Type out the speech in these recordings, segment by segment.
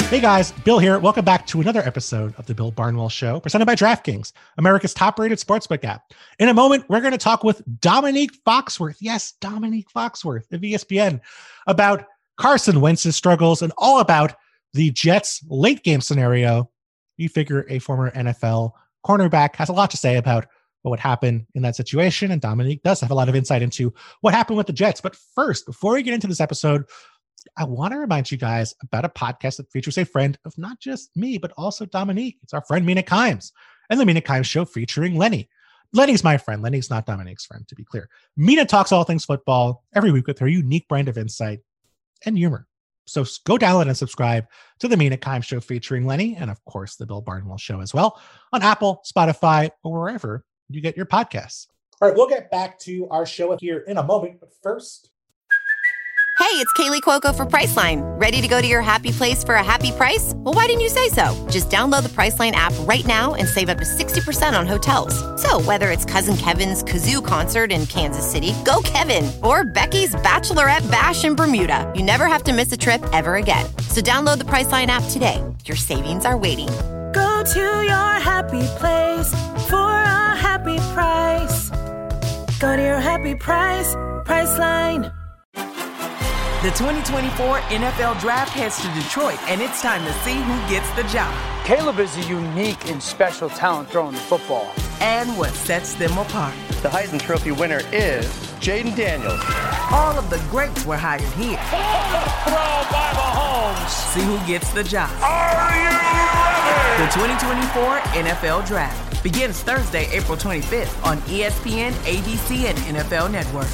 Hey guys, Bill here. Welcome back to another episode of the Bill Barnwell Show, presented by DraftKings, America's top-rated sportsbook app. In a moment, we're going to talk with Dominique Foxworth. Yes, Dominique Foxworth of ESPN about Carson Wentz's struggles and all about the Jets' late game scenario. You figure a former NFL cornerback has a lot to say about what would happen in that situation, and Dominique does have a lot of insight into what happened with the Jets. But first, before we get into this episode, I want to remind you guys about a podcast that features a friend of not just me, but also Dominique. It's our friend Mina Kimes and the Mina Kimes Show featuring Lenny. Lenny's my friend. Lenny's not Dominique's friend, to be clear. Mina talks all things football every week with her unique brand of insight and humor. So go download and subscribe to the Mina Kimes Show featuring Lenny and, of course, the Bill Barnwell Show as well on Apple, Spotify, or wherever you get your podcasts. All right, we'll get back to our show here in a moment, but first... Hey, it's Kaylee Cuoco for Priceline. Ready to go to your happy place for a happy price? Well, why didn't you say so? Just download the Priceline app right now and save up to 60% on hotels. So whether it's Cousin Kevin's Kazoo Concert in Kansas City, go Kevin, or Becky's Bachelorette Bash in Bermuda, you never have to miss a trip ever again. So download the Priceline app today. Your savings are waiting. Go to your happy place for a happy price. Go to your happy price, Priceline. The 2024 NFL Draft heads to Detroit, and it's time to see who gets the job. Caleb is a unique and special talent throwing the football. And what sets them apart. The Heisman Trophy winner is Jaden Daniels. All of the greats were hired here. Throw by Mahomes. See who gets the job. Are you ready? The 2024 NFL Draft begins Thursday, April 25th on ESPN, ABC, and NFL Network.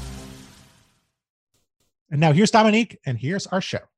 And now here's Dominique, and here's our show.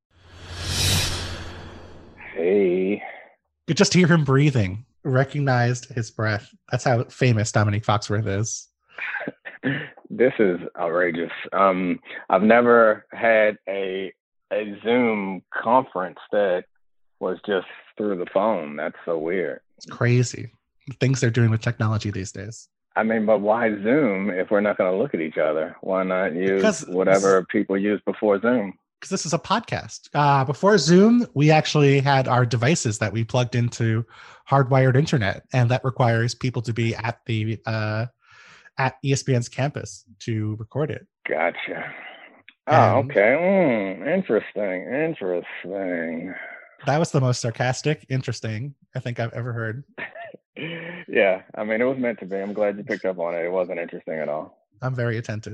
Hey. You just hear him breathing, recognized his breath. That's how famous Dominique Foxworth is. This is outrageous. I've never had a Zoom conference that was just through the phone. That's so weird. It's crazy. The things they're doing with technology these days. I mean, but why Zoom if we're not going to look at each other? Why not use whatever people used before Zoom? Because this is a podcast. Before Zoom, we actually had our devices that we plugged into hardwired internet, and that requires people to be at the at ESPN's campus to record it. Gotcha. Oh, okay. Interesting. That was the most sarcastic, interesting I think I've ever heard. Yeah, I mean, it was meant to be. I'm glad you picked up on it. It wasn't interesting at all. I'm very attentive.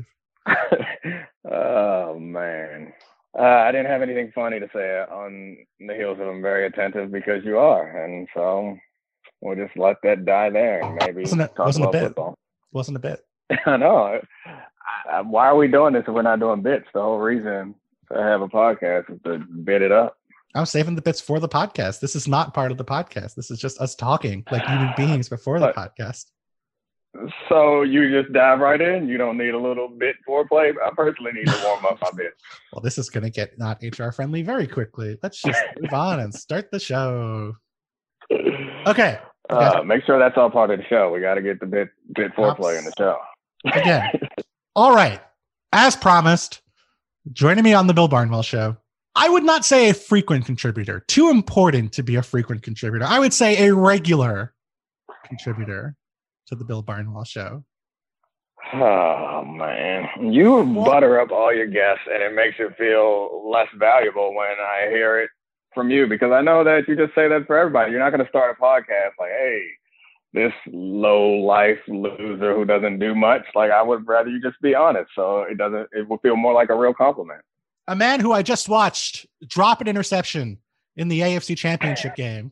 Oh, man. I didn't have anything funny to say on the heels of I'm very attentive because you are. And so we'll just let that die there and maybe wasn't a bit. Football. Wasn't a bit. I know. Why are we doing this if we're not doing bits? The whole reason to have a podcast is to bit it up. I'm saving the bits for the podcast. This is not part of the podcast. This is just us talking like human beings before the podcast. So you just dive right in? You don't need a little bit foreplay? I personally need to warm up my bit. Well, this is going to get not HR friendly very quickly. Let's just move on and start the show. Okay. Make sure that's all part of the show. We got to get the bit foreplay in the show. Again. All right. As promised, joining me on the Bill Barnwell Show, I would not say a frequent contributor. Too important to be a frequent contributor. I would say a regular contributor to the Bill Barnwell Show. Oh, man. You butter up all your guests, and it makes it feel less valuable when I hear it from you, because I know that you just say that for everybody. You're not going to start a podcast like, hey, this low-life loser who doesn't do much. Like, I would rather you just be honest, so it will feel more like a real compliment. A man who I just watched drop an interception in the AFC Championship game.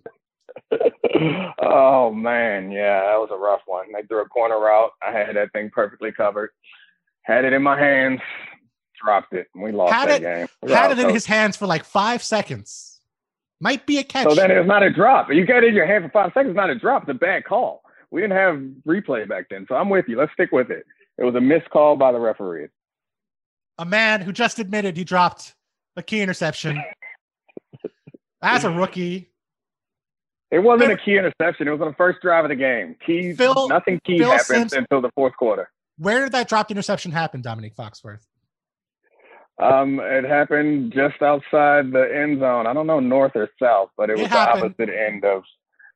Oh, man. Yeah, that was a rough one. They threw a corner route. I had that thing perfectly covered. Had it in my hands. Dropped it. We lost that game. Had it in his hands for like 5 seconds. Might be a catch. So then it's not a drop. You got it in your hand for 5 seconds. It's not a drop. It's a bad call. We didn't have replay back then. So I'm with you. Let's stick with it. It was a missed call by the referee. A man who just admitted he dropped a key interception as a rookie. It wasn't a key interception. It was on the first drive of the game. Nothing key happened until the fourth quarter. Where did that dropped interception happen, Dominique Foxworth? It happened just outside the end zone. I don't know north or south, but it was the opposite end of.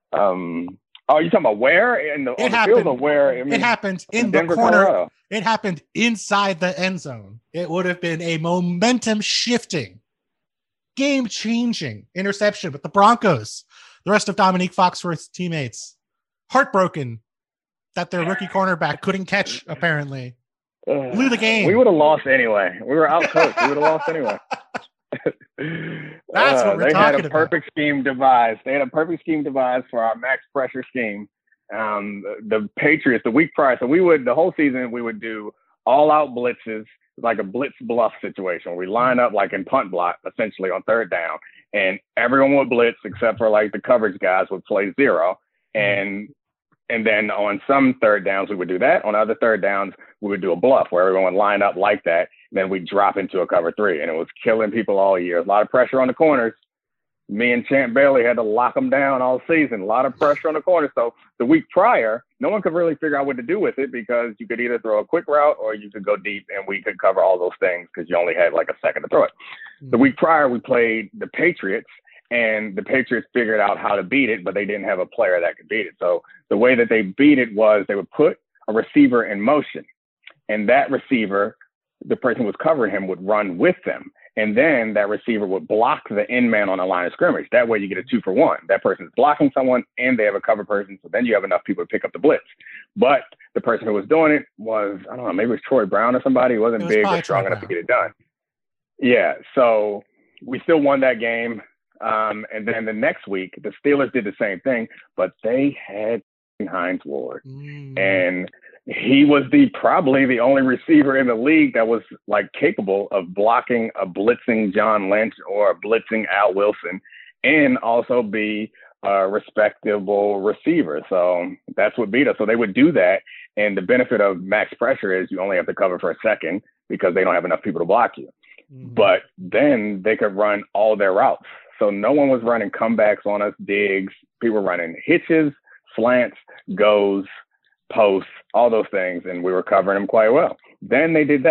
Oh, you talking about where in the field or where? It happened in Denver, the corner. Colorado. It happened inside the end zone. It would have been a momentum shifting, game changing interception, but the Broncos, the rest of Dominique Foxworth's teammates, heartbroken that their rookie cornerback couldn't catch. Apparently, blew the game. We would have lost anyway. We were out coached. We would have lost anyway. That's what we're talking about. They had a perfect scheme devised. They had a perfect scheme devised for our max pressure scheme. The Patriots, the week prior, so the whole season, we would do all out blitzes, like a blitz bluff situation. We line up like in punt block, essentially on third down, and everyone would blitz except for like the coverage guys would play zero. And then on some third downs, we would do that. On other third downs, we would do a bluff where everyone would line up like that. Then we'd drop into a cover three, and it was killing people all year. A lot of pressure on the corners. Me and Champ Bailey had to lock them down all season. A lot of pressure on the corners. So the week prior, no one could really figure out what to do with it because you could either throw a quick route or you could go deep, and we could cover all those things because you only had like a second to throw it. Mm-hmm. The week prior, we played the Patriots, and the Patriots figured out how to beat it, but they didn't have a player that could beat it. So the way that they beat it was they would put a receiver in motion, and that receiver, the person who was covering him, would run with them. And then that receiver would block the end man on the line of scrimmage. That way you get a 2-for-1. That person's blocking someone and they have a cover person. So then you have enough people to pick up the blitz. But the person who was doing it was, I don't know, maybe it was Troy Brown or somebody. He wasn't big or strong enough to get it done. Yeah. So we still won that game. And then the next week, the Steelers did the same thing, but they had Hines Ward. And he was probably the only receiver in the league that was like capable of blocking a blitzing John Lynch or a blitzing Al Wilson and also be a respectable receiver. So that's what beat us. So they would do that. And the benefit of max pressure is you only have to cover for a second because they don't have enough people to block you. Mm-hmm. But then they could run all their routes. So no one was running comebacks on us, digs. People were running hitches, slants, goes, posts, all those things, and we were covering them quite well. Then they did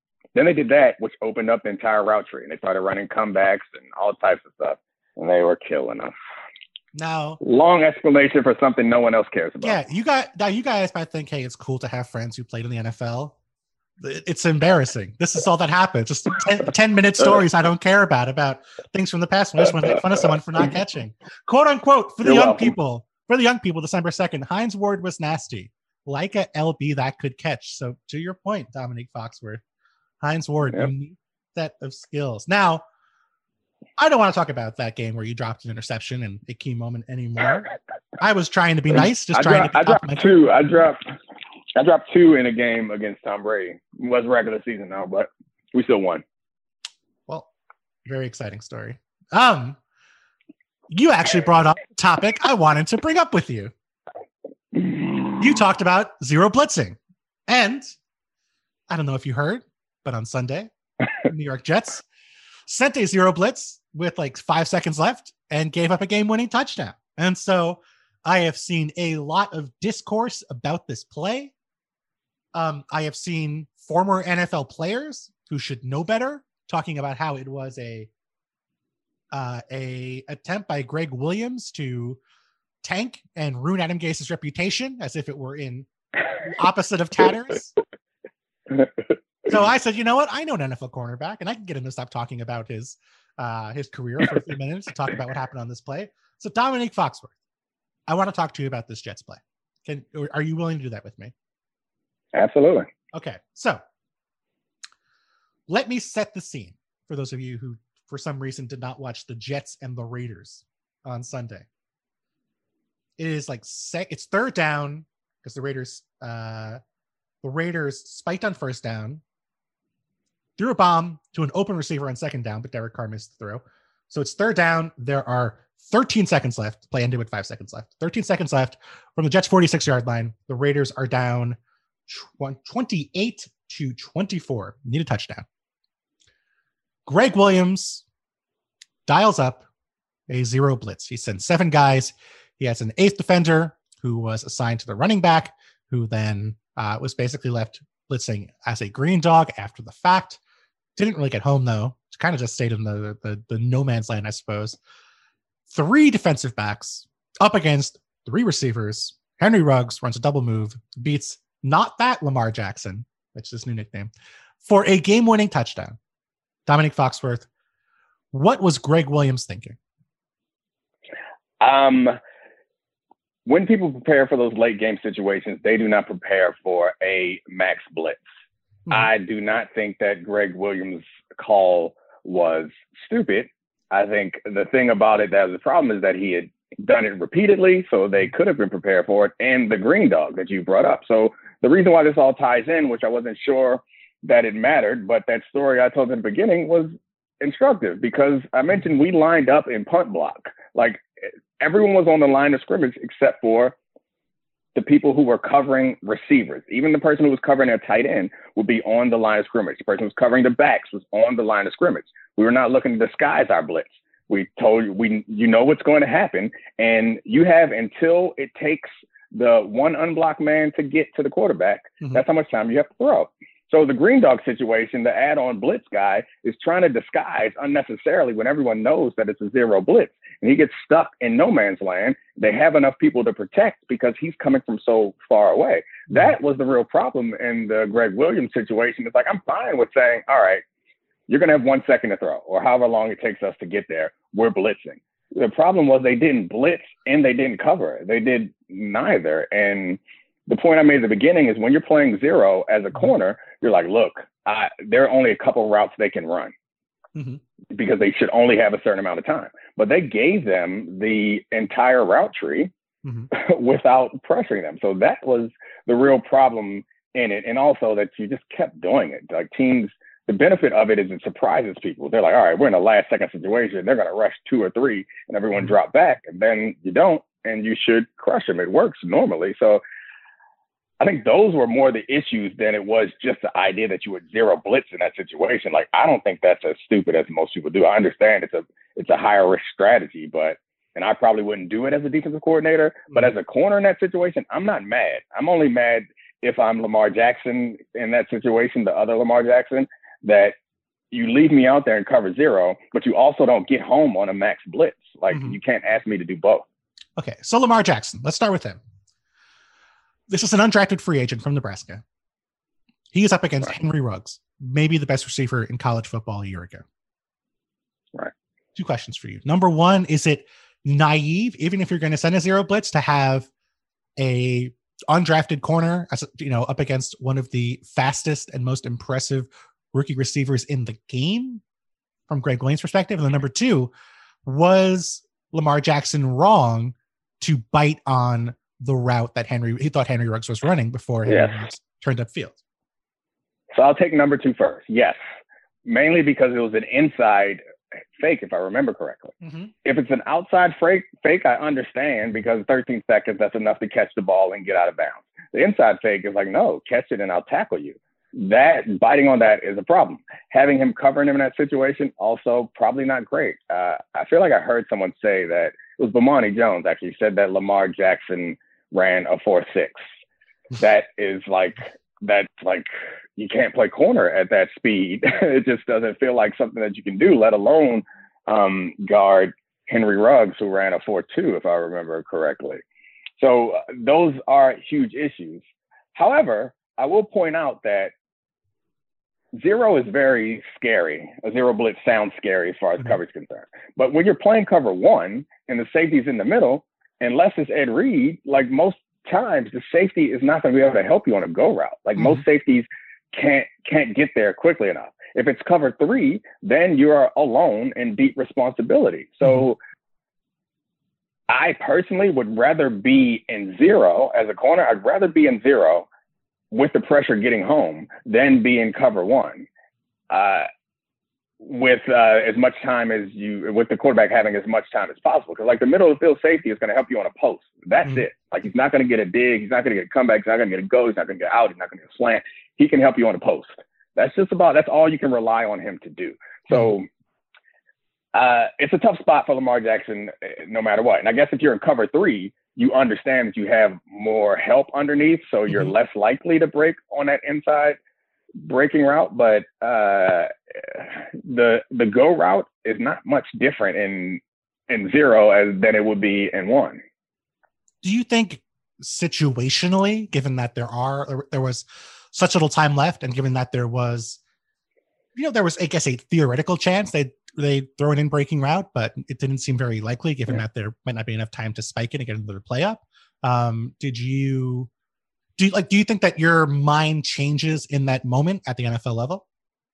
that, which opened up the entire route tree, and they started running comebacks and all types of stuff, and they were killing us. Now, long explanation for something no one else cares about. Yeah, you guys might think, hey, it's cool to have friends who played in the NFL. It's embarrassing. This is all that happens. Just 10-minute stories I don't care about things from the past. I just want to make fun of someone for not catching. Quote unquote, for the young people, December 2nd, Hines Ward was nasty. Like a LB that could catch. So to your point, Dominique Foxworth, Hines Ward, unique set of skills. Now, I don't want to talk about that game where you dropped an interception and a key moment anymore. I was trying to be nice, I dropped two in a game against Tom Brady. It was regular season now, but we still won. Well, very exciting story. You actually brought up a topic I wanted to bring up with you. You talked about zero blitzing. And I don't know if you heard, but on Sunday, the New York Jets sent a zero blitz with like 5 seconds left and gave up a game-winning touchdown. And so I have seen a lot of discourse about this play. I have seen former NFL players who should know better talking about how it was a attempt by Greg Williams to tank and ruin Adam Gase's reputation as if it were in the opposite of tatters. So I said, you know what? I know an NFL cornerback and I can get him to stop talking about his career for a few minutes to talk about what happened on this play. So Dominique Foxworth, I want to talk to you about this Jets play. Are you willing to do that with me? Absolutely. Okay. So let me set the scene for those of you who, for some reason, did not watch the Jets and the Raiders on Sunday. It is like it's third down because the Raiders spiked on first down, threw a bomb to an open receiver on second down, but Derek Carr missed the throw. So it's third down. There are 13 seconds left. Play ended with 5 seconds left. 13 seconds left from the Jets' 46-yard line. The Raiders are down 28-24. Need a touchdown. Greg Williams dials up a zero blitz. He sends 7 guys. He has an 8th defender who was assigned to the running back, who then was basically left blitzing as a green dog after the fact. Didn't really get home, though. Kind of just stayed in the no man's land, I suppose. 3 defensive backs up against 3 receivers. Henry Ruggs runs a double move, beats not that Lamar Jackson, which is his new nickname, for a game-winning touchdown. Dominique Foxworth, what was Greg Williams thinking? When people prepare for those late game situations, they do not prepare for a max blitz. Mm-hmm. I do not think that Greg Williams' call was stupid. I think the thing about it that was the problem is that he had done it repeatedly, so they could have been prepared for it, and the green dog that you brought up. So the reason why this all ties in, which I wasn't sure that it mattered, but that story I told in the beginning was instructive because I mentioned we lined up in punt block. Like everyone was on the line of scrimmage except for the people who were covering receivers. Even the person who was covering a tight end would be on the line of scrimmage. The person who was covering the backs was on the line of scrimmage. We were not looking to disguise our blitz. We told you, you know what's going to happen, and you have until it takes the one unblocked man to get to the quarterback. Mm-hmm. That's how much time you have to throw. So the green dog situation, the add-on blitz guy is trying to disguise unnecessarily when everyone knows that it's a zero blitz. And he gets stuck in no man's land. They have enough people to protect because he's coming from so far away. Mm-hmm. That was the real problem in the Greg Williams situation. It's like, I'm fine with saying, all right, you're going to have 1 second to throw or however long it takes us to get there. We're blitzing. The problem was they didn't blitz and they didn't cover. They did neither. And the point I made at the beginning is when you're playing zero as a corner, you're like, look, there are only a couple routes they can run because they should only have a certain amount of time. But they gave them the entire route tree without pressuring them. So that was the real problem in it. And also that you just kept doing it. Like teams, the benefit of it is it surprises people. They're like, all right, we're in a last second situation. They're going to rush 2 or 3 and everyone drop back. And then you don't, and you should crush them. It works normally. So I think those were more the issues than it was just the idea that you would zero blitz in that situation. Like, I don't think that's as stupid as most people do. I understand it's a higher risk strategy, and I probably wouldn't do it as a defensive coordinator, but as a corner in that situation, I'm not mad. I'm only mad if I'm Lamar Jackson in that situation, the other Lamar Jackson, that you leave me out there and cover zero, but you also don't get home on a max blitz. Like you can't ask me to do both. Okay. So Lamar Jackson, let's start with him. This is an undrafted free agent from Nebraska. He is up against Henry Ruggs, maybe the best receiver in college football a year ago. Right. 2 questions for you. Number 1, is it naive, even if you're going to send a zero blitz, to have a undrafted corner, up against one of the fastest and most impressive rookie receivers in the game from Greg Williams' perspective? And then number 2, was Lamar Jackson wrong to bite on the route that he thought Henry Ruggs was running before Henry Ruggs turned upfield? So I'll take number 2 first. Yes, mainly because it was an inside fake, if I remember correctly. If it's an outside fake, I understand because 13 seconds, that's enough to catch the ball and get out of bounds. The inside fake is like, no, catch it and I'll tackle you. That biting on that is a problem. Having him covering him in that situation, also probably not great. I feel like I heard someone say that it was Bomani Jones actually said that Lamar Jackson ran a 4.6. That's like you can't play corner at that speed. It just doesn't feel like something that you can do, let alone guard Henry Ruggs, who ran a 4.2, if I remember correctly. So those are huge issues. However, I will point out that zero is very scary. A zero blitz sounds scary as far as coverage is concerned. But when you're playing cover 1 and the safety's in the middle, unless it's Ed Reed, like most times the safety is not going to be able to help you on a go route. Like most safeties can't get there quickly enough. If it's cover 3, then you are alone in deep responsibility. So I personally would rather be in zero as a corner. I'd rather be in zero with the pressure getting home than be in cover 1. With as much time with the quarterback having as much time as possible. Because like the middle of the field safety is going to help you on a post. That's it. Like he's not going to get a dig. He's not going to get a comeback. He's not going to get a go. He's not going to get out. He's not going to get a slant. He can help you on a post. That's all you can rely on him to do. So it's a tough spot for Lamar Jackson no matter what. And I guess if you're in cover 3, you understand that you have more help underneath. So you're less likely to break on that inside breaking route. But the go route is not much different in zero than it would be in one. Do you think situationally, given that there was such little time left, and given that there was, I guess, a theoretical chance they throw an in-breaking route, but it didn't seem very likely, given that there might not be enough time to spike it and get another play up. Do you think that your mind changes in that moment at the NFL level?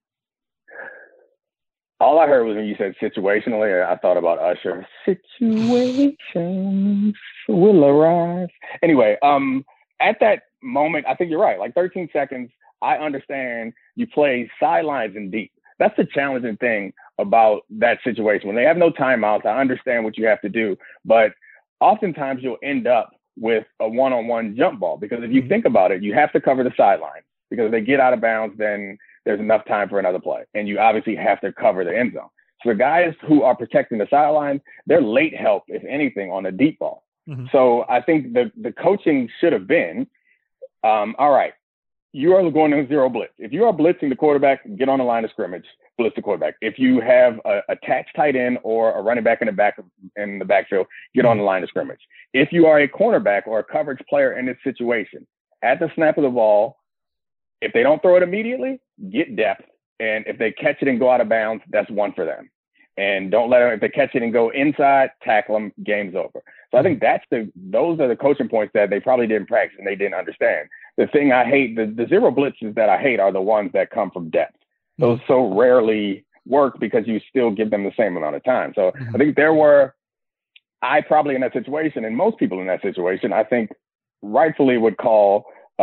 All I heard was when you said situationally, I thought about Usher. Situations will arise. Anyway, at that moment, I think you're right. Like 13 seconds, I understand you play sidelines and deep. That's the challenging thing about that situation. When they have no timeouts, I understand what you have to do. But oftentimes you'll end up with a one-on-one jump ball, because if you think about it, you have to cover the sideline, because if they get out of bounds, then there's enough time for another play. And you obviously have to cover the end zone. So the guys who are protecting the sidelines, they're late help, if anything, on the deep ball. Mm-hmm. So I think the coaching should have been, all right, you are going to zero blitz. If you are blitzing the quarterback, get on the line of scrimmage, blitz the quarterback. If you have a attached tight end or a running back in the backfield, get on the line of scrimmage. If you are a cornerback or a coverage player in this situation, at the snap of the ball, if they don't throw it immediately, get depth. And if they catch it and go out of bounds, that's one for them. And don't let them, if they catch it and go inside, tackle them, game's over. So I think those are the coaching points that they probably didn't practice and they didn't understand. The thing I hate, the zero blitzes that I hate are the ones that come from depth. Those so rarely work because you still give them the same amount of time. So I think I probably in that situation, and most people in that situation, I think rightfully would call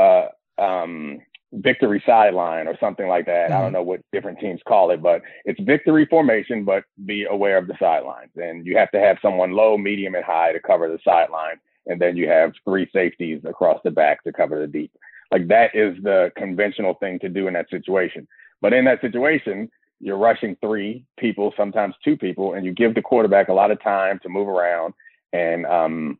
victory sideline or something like that. I don't know what different teams call it, but it's victory formation, but be aware of the sidelines. And you have to have someone low, medium, and high to cover the sideline. And then you have 3 safeties across the back to cover the deep. Like that is the conventional thing to do in that situation. But in that situation, you're rushing 3 people, sometimes 2 people, and you give the quarterback a lot of time to move around and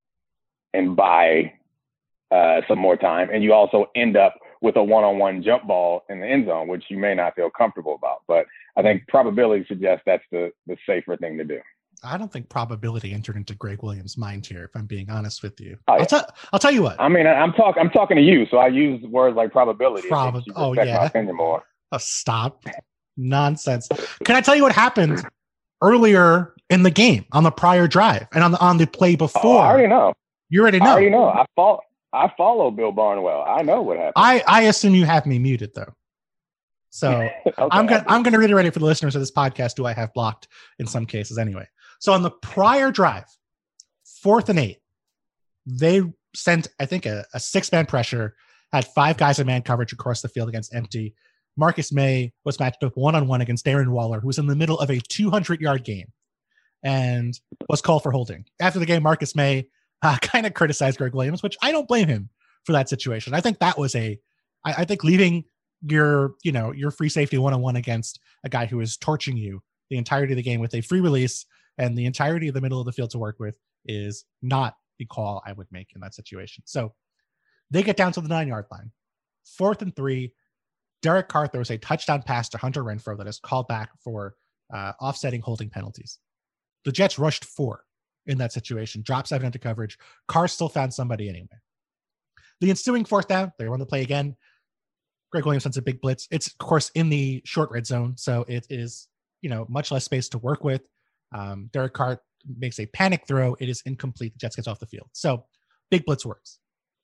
buy some more time. And you also end up with a one-on-one jump ball in the end zone, which you may not feel comfortable about. But I think probability suggests that's the safer thing to do. I don't think probability entered into Greg Williams' mind here, if I'm being honest with you. Oh, yeah. I'll tell you what. I mean, I'm talking to you, so I use words like probability. Oh, yeah. My opinion more. Oh, stop. Nonsense. Can I tell you what happened earlier in the game on the prior drive and on the play before? I already know. You already know. I already know. I follow Bill Barnwell. I know what happened. I assume you have me muted though. So okay. I'm going to reiterate it for the listeners of this podcast who I have blocked in some cases anyway. So on the prior drive, 4th and 8, they sent, I think, a 6-man pressure, had 5 guys in man coverage across the field against empty. Marcus May was matched up one-on-one against Darren Waller, who was in the middle of a 200-yard game and was called for holding. After the game, Marcus May kind of criticized Greg Williams, which I don't blame him for that situation. I think that was I think leaving your free safety one-on-one against a guy who is torching you the entirety of the game with a free release and the entirety of the middle of the field to work with is not the call I would make in that situation. So they get down to the 9-yard line. 4th and 3, Derek Carr throws a touchdown pass to Hunter Renfrow that is called back for offsetting holding penalties. The Jets rushed 4 in that situation, dropped 7 into coverage. Carr still found somebody anyway. The ensuing 4th down, they run the play again. Greg Williams sends a big blitz. It's, of course, in the short red zone, so it is, much less space to work with. Derek Carr makes a panic throw. It is incomplete. The Jets gets off the field. So big blitz works.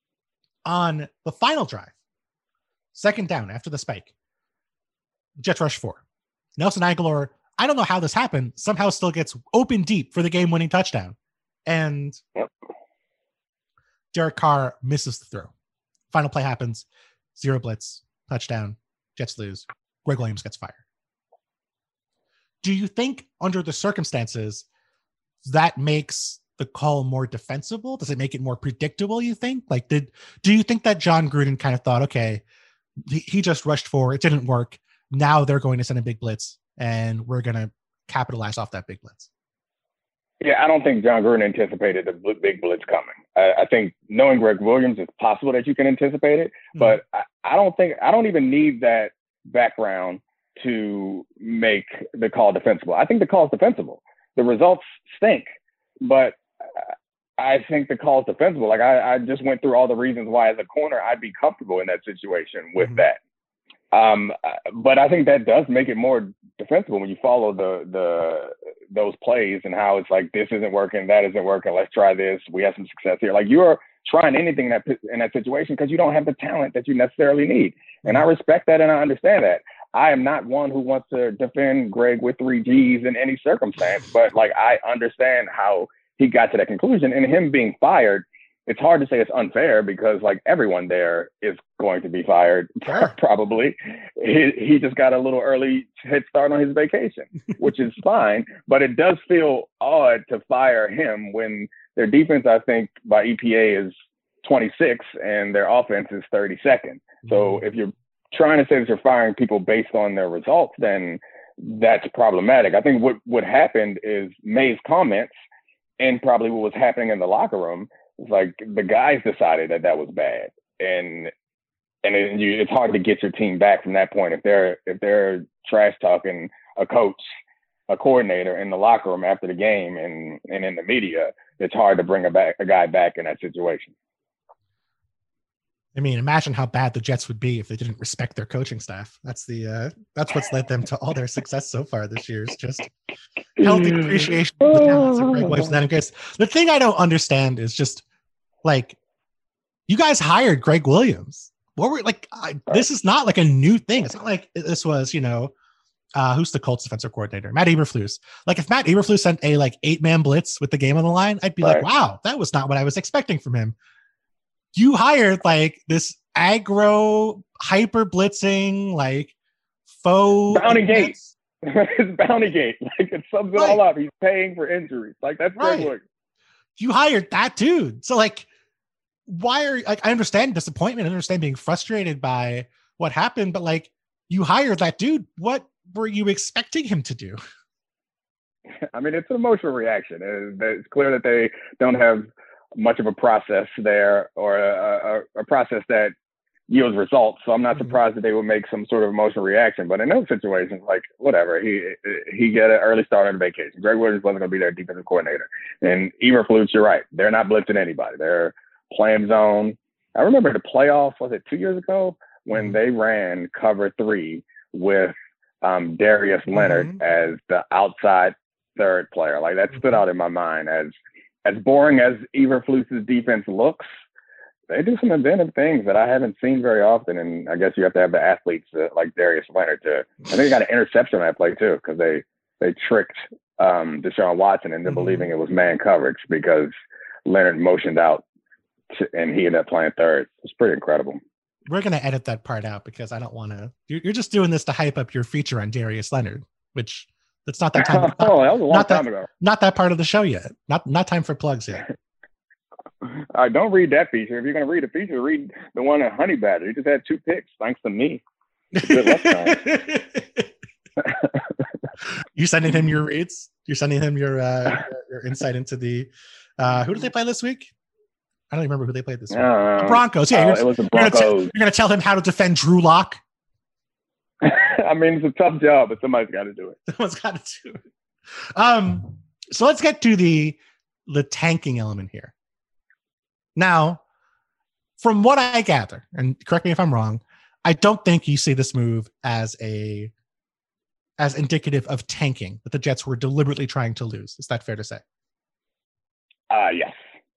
On the final drive, 2nd down after the spike, Jets rush 4. Nelson Agholor, I don't know how this happened, somehow still gets open deep for the game-winning touchdown. And Derek Carr misses the throw. Final play happens. 0 blitz, touchdown, Jets lose. Greg Williams gets fired. Do you think under the circumstances that makes the call more defensible? Does it make it more predictable, you think? Like, do you think that John Gruden kind of thought, okay, he just rushed 4, it didn't work, now they're going to send a big blitz and we're going to capitalize off that big blitz? Yeah, I don't think John Gruden anticipated the big blitz coming. I think knowing Greg Williams, it's possible that you can anticipate it, but I don't even need that background to make the call defensible. I think the call is defensible. The results stink, but I think the call is defensible. Like I just went through all the reasons why as a corner I'd be comfortable in that situation with that. But I think that does make it more defensible when you follow those plays and how it's like, this isn't working, that isn't working, let's try this, we have some success here. Like, you're trying anything in that situation because you don't have the talent that you necessarily need. And I respect that and I understand that. I am not one who wants to defend Greg with 3 Gs in any circumstance, but like, I understand how he got to that conclusion. And him being fired, it's hard to say it's unfair because like everyone there is going to be fired probably. He just got a little early head start on his vacation, which is fine, but it does feel odd to fire him when their defense, I think by EPA, is 26 and their offense is 32nd. So if you're trying to say that you're firing people based on their results, then that's problematic. I think what happened is May's comments and probably what was happening in the locker room. Like, the guys decided that was bad, and it's hard to get your team back from that point if they're trash talking a coach, a coordinator in the locker room after the game and in the media. It's hard to bring a guy back in that situation. I mean, imagine how bad the Jets would be if they didn't respect their coaching staff. That's what's led them to all their success so far this year. Is just healthy appreciation of the talents of Greg Williams and Adam Gase. The thing I don't understand is just like, you guys hired Greg Williams. What were this is not like a new thing. It's not like this was, who's the Colts defensive coordinator? Matt Eberflus. Like, if Matt Eberflus sent a 8-man blitz with the game on the line, I'd be like, wow, that was not what I was expecting from him. You hired like this aggro, hyper blitzing, like faux Bounty Gate. It's Bounty Gate. Like, it sums it all up. He's paying for injuries. Like, that's Greg Williams. You hired that dude. So like, why are I understand disappointment, I understand being frustrated by what happened, but like, you hired that dude. What were you expecting him to do? I mean, it's an emotional reaction. It's clear that they don't have much of a process there, or a process that yields results. So I'm not surprised that they would make some sort of emotional reaction. But in those situations, like, whatever, he got an early start on vacation. Greg Williams wasn't going to be their defensive coordinator. And Eberflus, you're right, they're not blitzing anybody. They're playing zone. I remember the playoffs, was it 2 years ago, when they ran cover 3 with Darius Leonard as the outside third player. Like, that stood out in my mind. As boring as Eberflus's defense looks, they do some inventive things that I haven't seen very often. And I guess you have to have the athletes like Darius Leonard to. I think they got an interception on that play too, because they tricked Deshaun Watson into believing it was man coverage because Leonard motioned out and he ended up playing third. It's pretty incredible. We're going to edit that part out because I don't want to. You're just doing this to hype up your feature on Darius Leonard, which that's not that time. That was a long time ago. Not that part of the show yet. Not time for plugs yet. Don't read that feature. If you're going to read a feature, read the one at Honey Badger. He just had 2 picks, thanks to me. Good luck. You sending him your reads? You're sending him your insight into the who did they play this week? I don't even remember who they played this week. The Broncos. Yeah, it was the Broncos. You're going to tell him how to defend Drew Lock? I mean, it's a tough job, but somebody's got to do it. Someone's got to do it. So let's get to the tanking element here. Now, from what I gather, and correct me if I'm wrong, I don't think you see this move as indicative of tanking, that the Jets were deliberately trying to lose. Is that fair to say? Yes.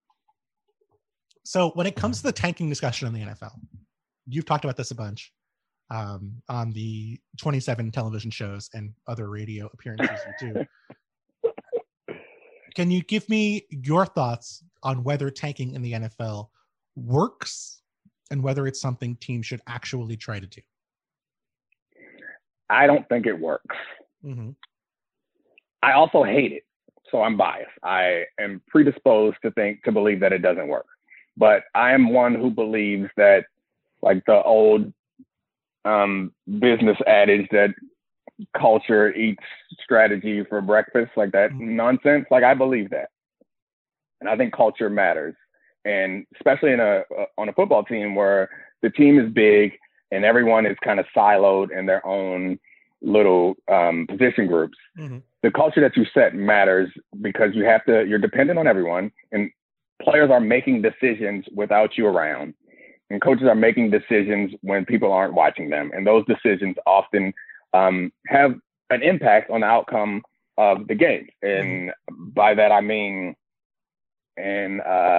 So when it comes to the tanking discussion in the NFL, you've talked about this a bunch on the 27 television shows and other radio appearances you do. Can you give me your thoughts on whether tanking in the NFL works and whether it's something teams should actually try to do? I don't think it works. Mm-hmm. I also hate it. So I'm biased. I am predisposed to believe that it doesn't work. But I am one who believes that, like the old business adage that culture eats strategy for breakfast, like that nonsense. Like, I believe that. And I think culture matters. And especially on a football team where the team is big and everyone is kind of siloed in their own little position groups. Mm-hmm. The culture that you set matters because you're dependent on everyone, and players are making decisions without you around, and coaches are making decisions when people aren't watching them. And those decisions often have an impact on the outcome of the game. And by that, I mean, in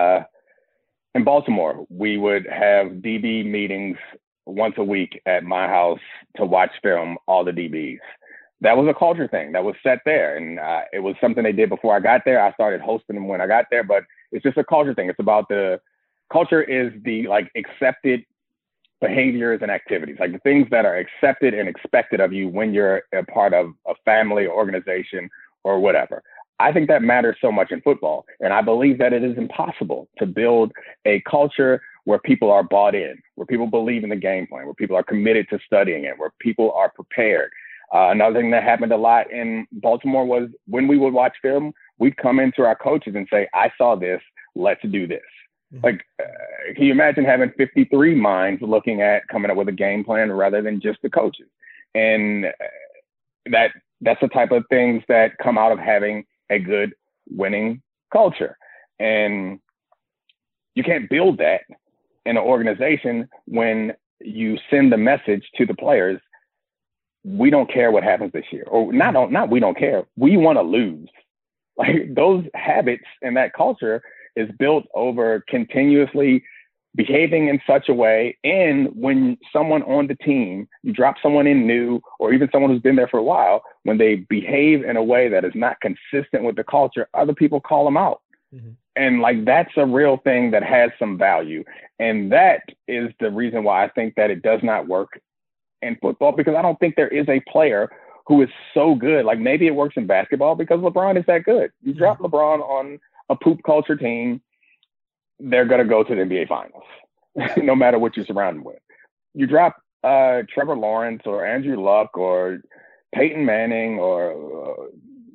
Baltimore, we would have DB meetings once a week at my house to watch film, all the DBs. That was a culture thing that was set there. And it was something they did before I got there. I started hosting them when I got there, but it's just a culture thing. It's about culture is the like accepted behaviors and activities, like the things that are accepted and expected of you when you're a part of a family, organization, or whatever. I think that matters so much in football. And I believe that it is impossible to build a culture where people are bought in, where people believe in the game plan, where people are committed to studying it, where people are prepared. Another thing that happened a lot in Baltimore was when we would watch film, we'd come into our coaches and say, I saw this, let's do this. Like, can you imagine having 53 minds looking at coming up with a game plan rather than just the coaches? And that's the type of things that come out of having a good winning culture. And you can't build that in an organization when you send the message to the players, we don't care what happens this year, or not we don't care, we want to lose. Like, those habits and that culture is built over continuously behaving in such a way. And when someone on the team, you drop someone in new, or even someone who's been there for a while, when they behave in a way that is not consistent with the culture, other people call them out. Mm-hmm. And like, that's a real thing that has some value. And that is the reason why I think that it does not work in football, because I don't think there is a player who is so good. Like, maybe it works in basketball because LeBron is that good. You drop LeBron on a poop culture team, they're going to go to the NBA finals, no matter what you surround them with. You drop Trevor Lawrence or Andrew Luck or Peyton Manning or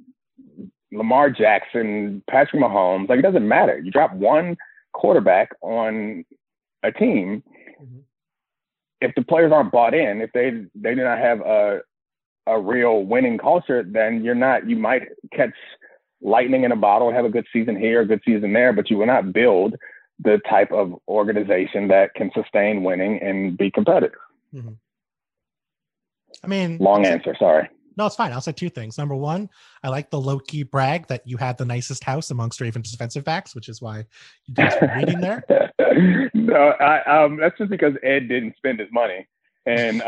Lamar Jackson, Patrick Mahomes, like, it doesn't matter. You drop one quarterback on a team, if the players aren't bought in, if they do not have a real winning culture, then you might catch lightning in a bottle and have a good season here, a good season there, but you will not build the type of organization that can sustain winning and be competitive. Mm-hmm. I mean, long answer, sorry. No, it's fine. I'll say two things. Number one, I like the low-key brag that you had the nicest house amongst Ravens defensive backs, which is why you guys were meeting there. No, that's just because Ed didn't spend his money. And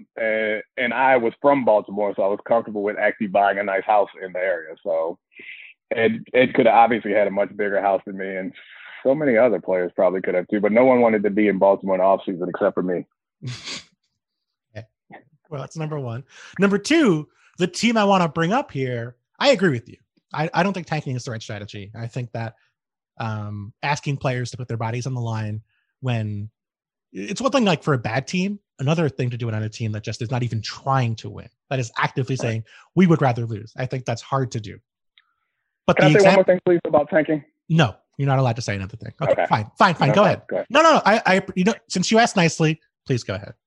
I was from Baltimore, so I was comfortable with actually buying a nice house in the area. So Ed could have obviously had a much bigger house than me, and so many other players probably could have too, but no one wanted to be in Baltimore in the offseason except for me. Okay. Well, that's number one. Number two, the team I want to bring up here, I agree with you. I don't think tanking is the right strategy. I think that asking players to put their bodies on the line when it's one thing, like, for a bad team, another thing to do it on a team that just is not even trying to win, that is actively saying, we would rather lose. I think that's hard to do. But Can I say one more thing, please, about tanking? No, you're not allowed to say another thing. Okay. Fine. No, go ahead. No. I since you asked nicely, please go ahead.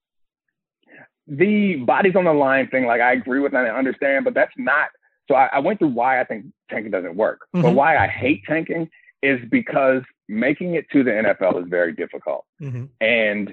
The bodies on the line thing, like, I agree with that and understand, but that's not. So I went through why I think tanking doesn't work. Mm-hmm. But why I hate tanking is because making it to the NFL is very difficult. Mm-hmm. And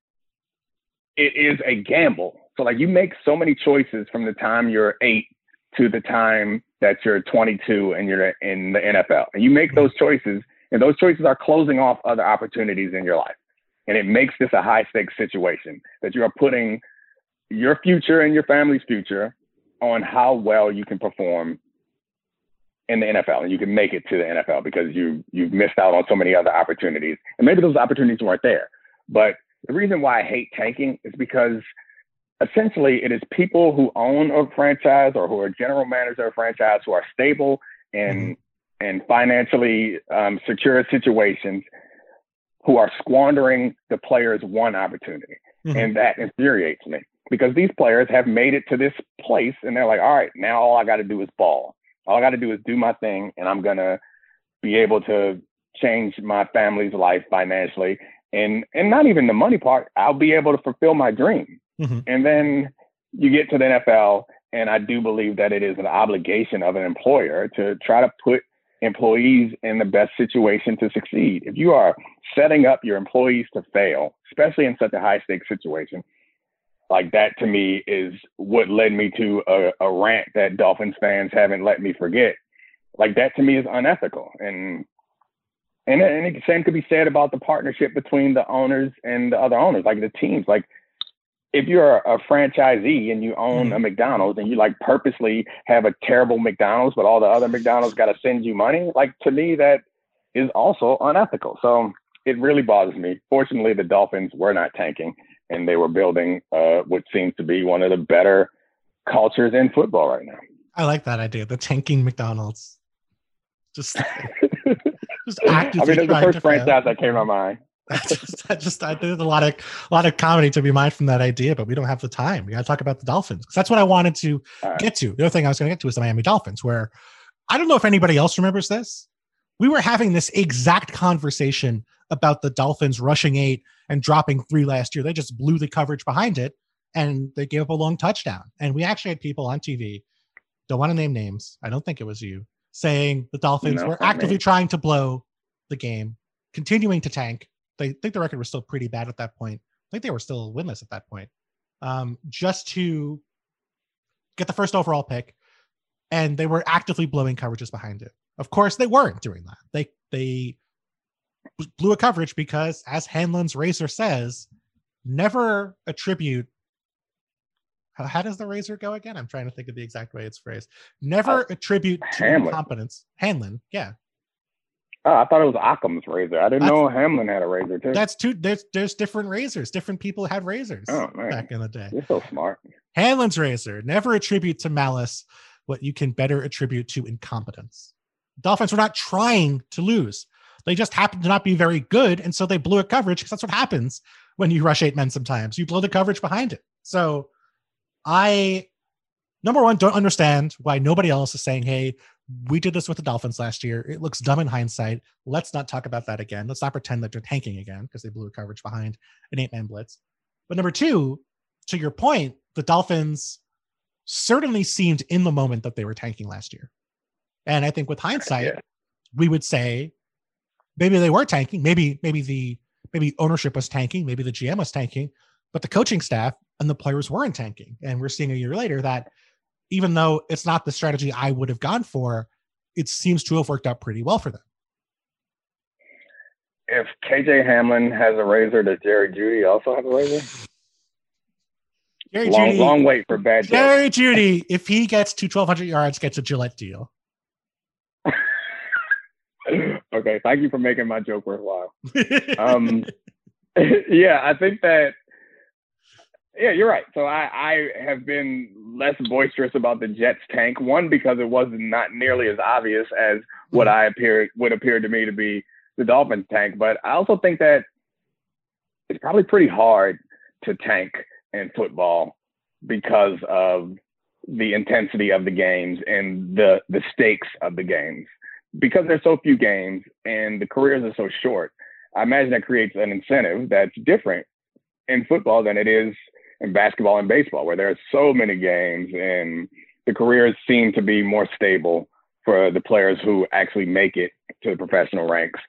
it is a gamble. So, like, you make so many choices from the time you're 8 to the time that you're 22 and you're in the NFL. And you make those choices, and those choices are closing off other opportunities in your life. And it makes this a high stakes situation that you are putting your future and your family's future on how well you can perform in the NFL, and you can make it to the NFL because you've missed out on so many other opportunities. And maybe those opportunities weren't there. But the reason why I hate tanking is because essentially it is people who own a franchise or who are general managers of a franchise who are stable and financially secure situations who are squandering the players' one opportunity. Mm-hmm. And that infuriates me because these players have made it to this place and they're like, all right, now all I got to do is ball. All I got to do is do my thing, and I'm going to be able to change my family's life financially. And not even the money part, I'll be able to fulfill my dream. Mm-hmm. And then you get to the NFL, and I do believe that it is an obligation of an employer to try to put employees in the best situation to succeed. If you are setting up your employees to fail, especially in such a high stakes situation, like that to me is what led me to a rant that Dolphins fans haven't let me forget. Like that to me is unethical. And the same could be said about the partnership between the owners and the other owners, like the teams. Like if you're a franchisee and you own a McDonald's and you like purposely have a terrible McDonald's, but all the other McDonald's got to send you money, like to me, that is also unethical. So it really bothers me. Fortunately, the Dolphins were not tanking, and they were building what seems to be one of the better cultures in football right now. I like that idea. The tanking McDonald's. Just actively. I mean, that's the first franchise that came to my mind. I there's a lot of comedy to be mined from that idea, but we don't have the time. We got to talk about the Dolphins because that's what I wanted to get to. The other thing I was going to get to is the Miami Dolphins, where I don't know if anybody else remembers this. We were having this exact conversation about the Dolphins rushing 8 and dropping 3 last year. They just blew the coverage behind it, and they gave up a long touchdown. And we actually had people on TV, don't want to name names, I don't think it was you, saying the Dolphins were actively trying to blow the game, continuing to tank. They think the record was still pretty bad at that point. I think they were still winless at that point, just to get the first overall pick. And they were actively blowing coverages behind it. Of course, they weren't doing that. They blew a coverage because, as Hanlon's razor says, never attribute. How does the razor go again? I'm trying to think of the exact way it's phrased. Never attribute to incompetence. Hanlon, yeah. Oh, I thought it was Occam's razor. I didn't know Hamlin had a razor too. That's two. There's different razors. Different people had razors back in the day. You're so smart. Hanlon's razor. Never attribute to malice what you can better attribute to incompetence. Dolphins were not trying to lose. They just happened to not be very good, and so they blew a coverage because that's what happens when you rush 8 men sometimes. You blow the coverage behind it. So I, number one, don't understand why nobody else is saying, hey, we did this with the Dolphins last year. It looks dumb in hindsight. Let's not talk about that again. Let's not pretend that they're tanking again because they blew a coverage behind an 8-man blitz. But number two, to your point, the Dolphins certainly seemed in the moment that they were tanking last year. And I think with hindsight, we would say maybe they were tanking. Maybe ownership was tanking. Maybe the GM was tanking, but the coaching staff and the players weren't tanking. And we're seeing a year later that even though it's not the strategy I would have gone for, it seems to have worked out pretty well for them. If KJ Hamlin has a razor, does Jerry Jeudy also have a razor? Long wait for bad jokes. Jerry Jeudy, if he gets to 1,200 yards, gets a Gillette deal. Okay, thank you for making my joke worthwhile. Yeah, I think that, yeah, you're right. So I have been less boisterous about the Jets tank. One, because it was not nearly as obvious as what would appear to me to be the Dolphins tank. But I also think that it's probably pretty hard to tank in football because of the intensity of the games and the stakes of the games. Because there's so few games and the careers are so short, I imagine that creates an incentive that's different in football than it is in basketball and baseball, where there are so many games and the careers seem to be more stable for the players who actually make it to the professional ranks.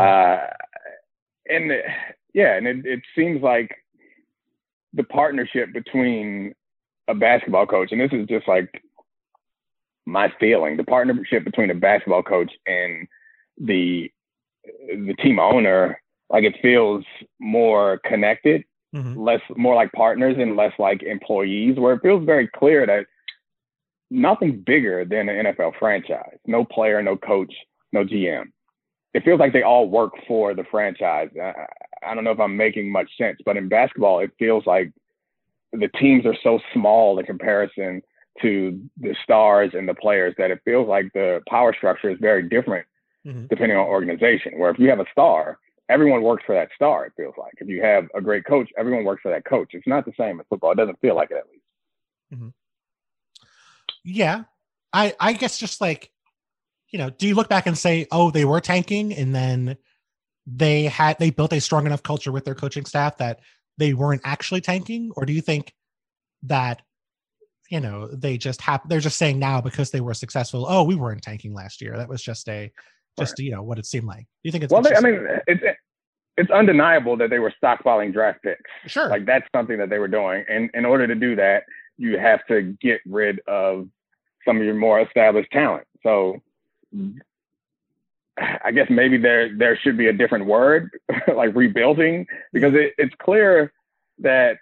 And it seems like the partnership between a basketball coach, and this is just like my feeling, the partnership between a basketball coach and the team owner, like it feels more connected, more like partners and less like employees, where it feels very clear that nothing's bigger than an NFL franchise. No player, no coach, no GM. It feels like they all work for the franchise. I don't know if I'm making much sense, but in basketball, it feels like the teams are so small in comparison to the stars and the players that it feels like the power structure is very different depending on organization, where if you have a star, everyone works for that star, it feels like. If you have a great coach, everyone works for that coach. It's not the same in football. It doesn't feel like it, at least. Yeah. I guess just like, do you look back and say, oh, they were tanking and then they built a strong enough culture with their coaching staff that they weren't actually tanking? Or do you think that they just they're just saying now because they were successful. Oh, we weren't tanking last year. That was just what it seemed like. Do you think it's it's undeniable that they were stockpiling draft picks. Sure. Like that's something that they were doing. And in order to do that, you have to get rid of some of your more established talent. So I guess maybe there should be a different word, like rebuilding, because it's clear that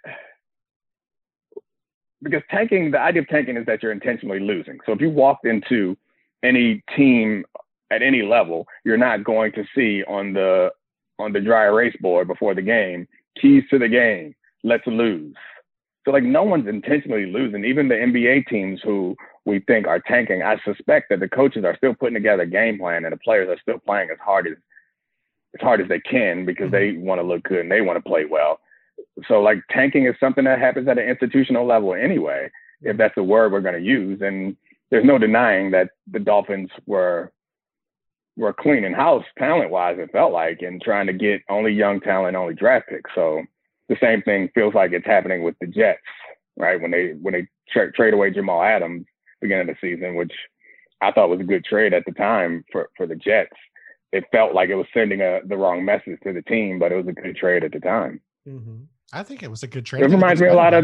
because tanking, the idea of tanking is that you're intentionally losing. So if you walked into any team at any level, you're not going to see on the dry erase board before the game, keys to the game, let's lose. So like no one's intentionally losing. Even the NBA teams who we think are tanking, I suspect that the coaches are still putting together a game plan and the players are still playing as hard as they can because they want to look good and they want to play well. So like tanking is something that happens at an institutional level anyway, if that's the word we're going to use. And there's no denying that the Dolphins were cleaning house talent-wise, it felt like, and trying to get only young talent, only draft picks. So the same thing feels like it's happening with the Jets, right? When they trade away Jamal Adams beginning of the season, which I thought was a good trade at the time for the Jets. It felt like it was sending the wrong message to the team, but it was a good trade at the time. Mm-hmm. I think it was a good trade. It reminds me a lot of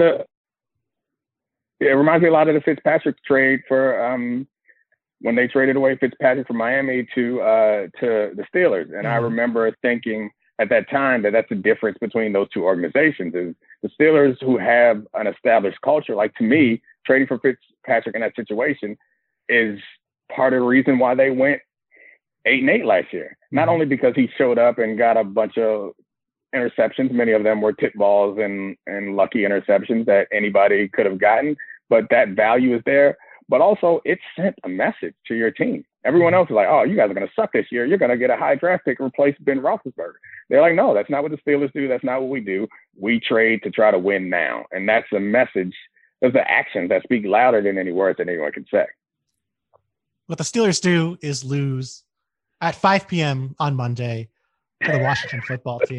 the Fitzpatrick trade for when they traded away Fitzpatrick from Miami to the Steelers. And I remember thinking at that time that's the difference between those two organizations is the Steelers, who have an established culture. Like, to me, trading for Fitzpatrick in that situation is part of the reason why they went 8-8 last year. Not only because he showed up and got a bunch of interceptions, many of them were tip balls and lucky interceptions that anybody could have gotten, but that value is there. But also it sent a message to your team. Everyone else is like, oh, you guys are going to suck this year. You're going to get a high draft pick, replace Ben Roethlisberger. They're like, no, that's not what the Steelers do. That's not what we do. We trade to try to win now. And that's the message. Those are actions that speak louder than any words that anyone can say. What the Steelers do is lose at 5 p.m. on Monday to the Washington football team.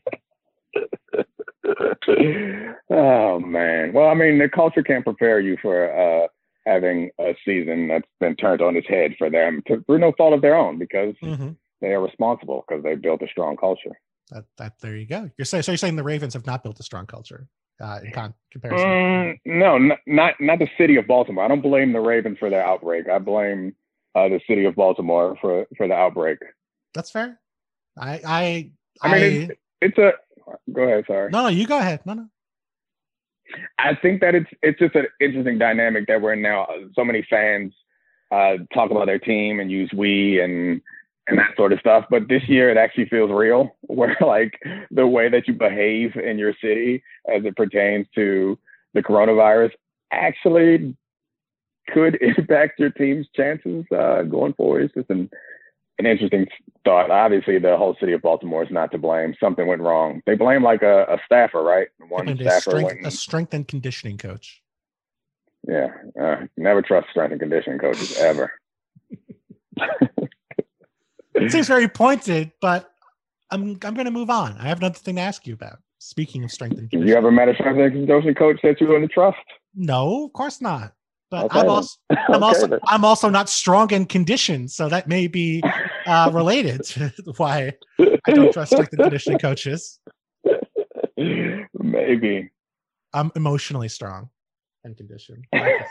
Oh, man. Well, I mean, the culture can't prepare you for having a season that's been turned on its head for them through no fault of their own, because they are responsible because they built a strong culture. That there you go. You're saying the Ravens have not built a strong culture in comparison? No, not the city of Baltimore. I don't blame the Ravens for their outbreak. I blame the city of Baltimore for the outbreak. That's fair. I mean, it's a. Go ahead. Sorry. No, you go ahead. No. I think that it's just an interesting dynamic that we're in now. So many fans talk about their team and use we and that sort of stuff. But this year it actually feels real, where like the way that you behave in your city as it pertains to the coronavirus actually could impact your team's chances going forward. It's just an interesting thought. Obviously, the whole city of Baltimore is not to blame. Something went wrong. They blame like a staffer, right? A strength and conditioning coach. Yeah, never trust strength and conditioning coaches ever. It seems very pointed, but I'm going to move on. I have another thing to ask you about. Speaking of strength and conditioning, you ever met a strength and conditioning coach that you wouldn't trust? No, of course not. But okay. I'm also not strong and conditioned, so that may be related to why I don't trust strength and conditioning coaches. Maybe. I'm emotionally strong and conditioned.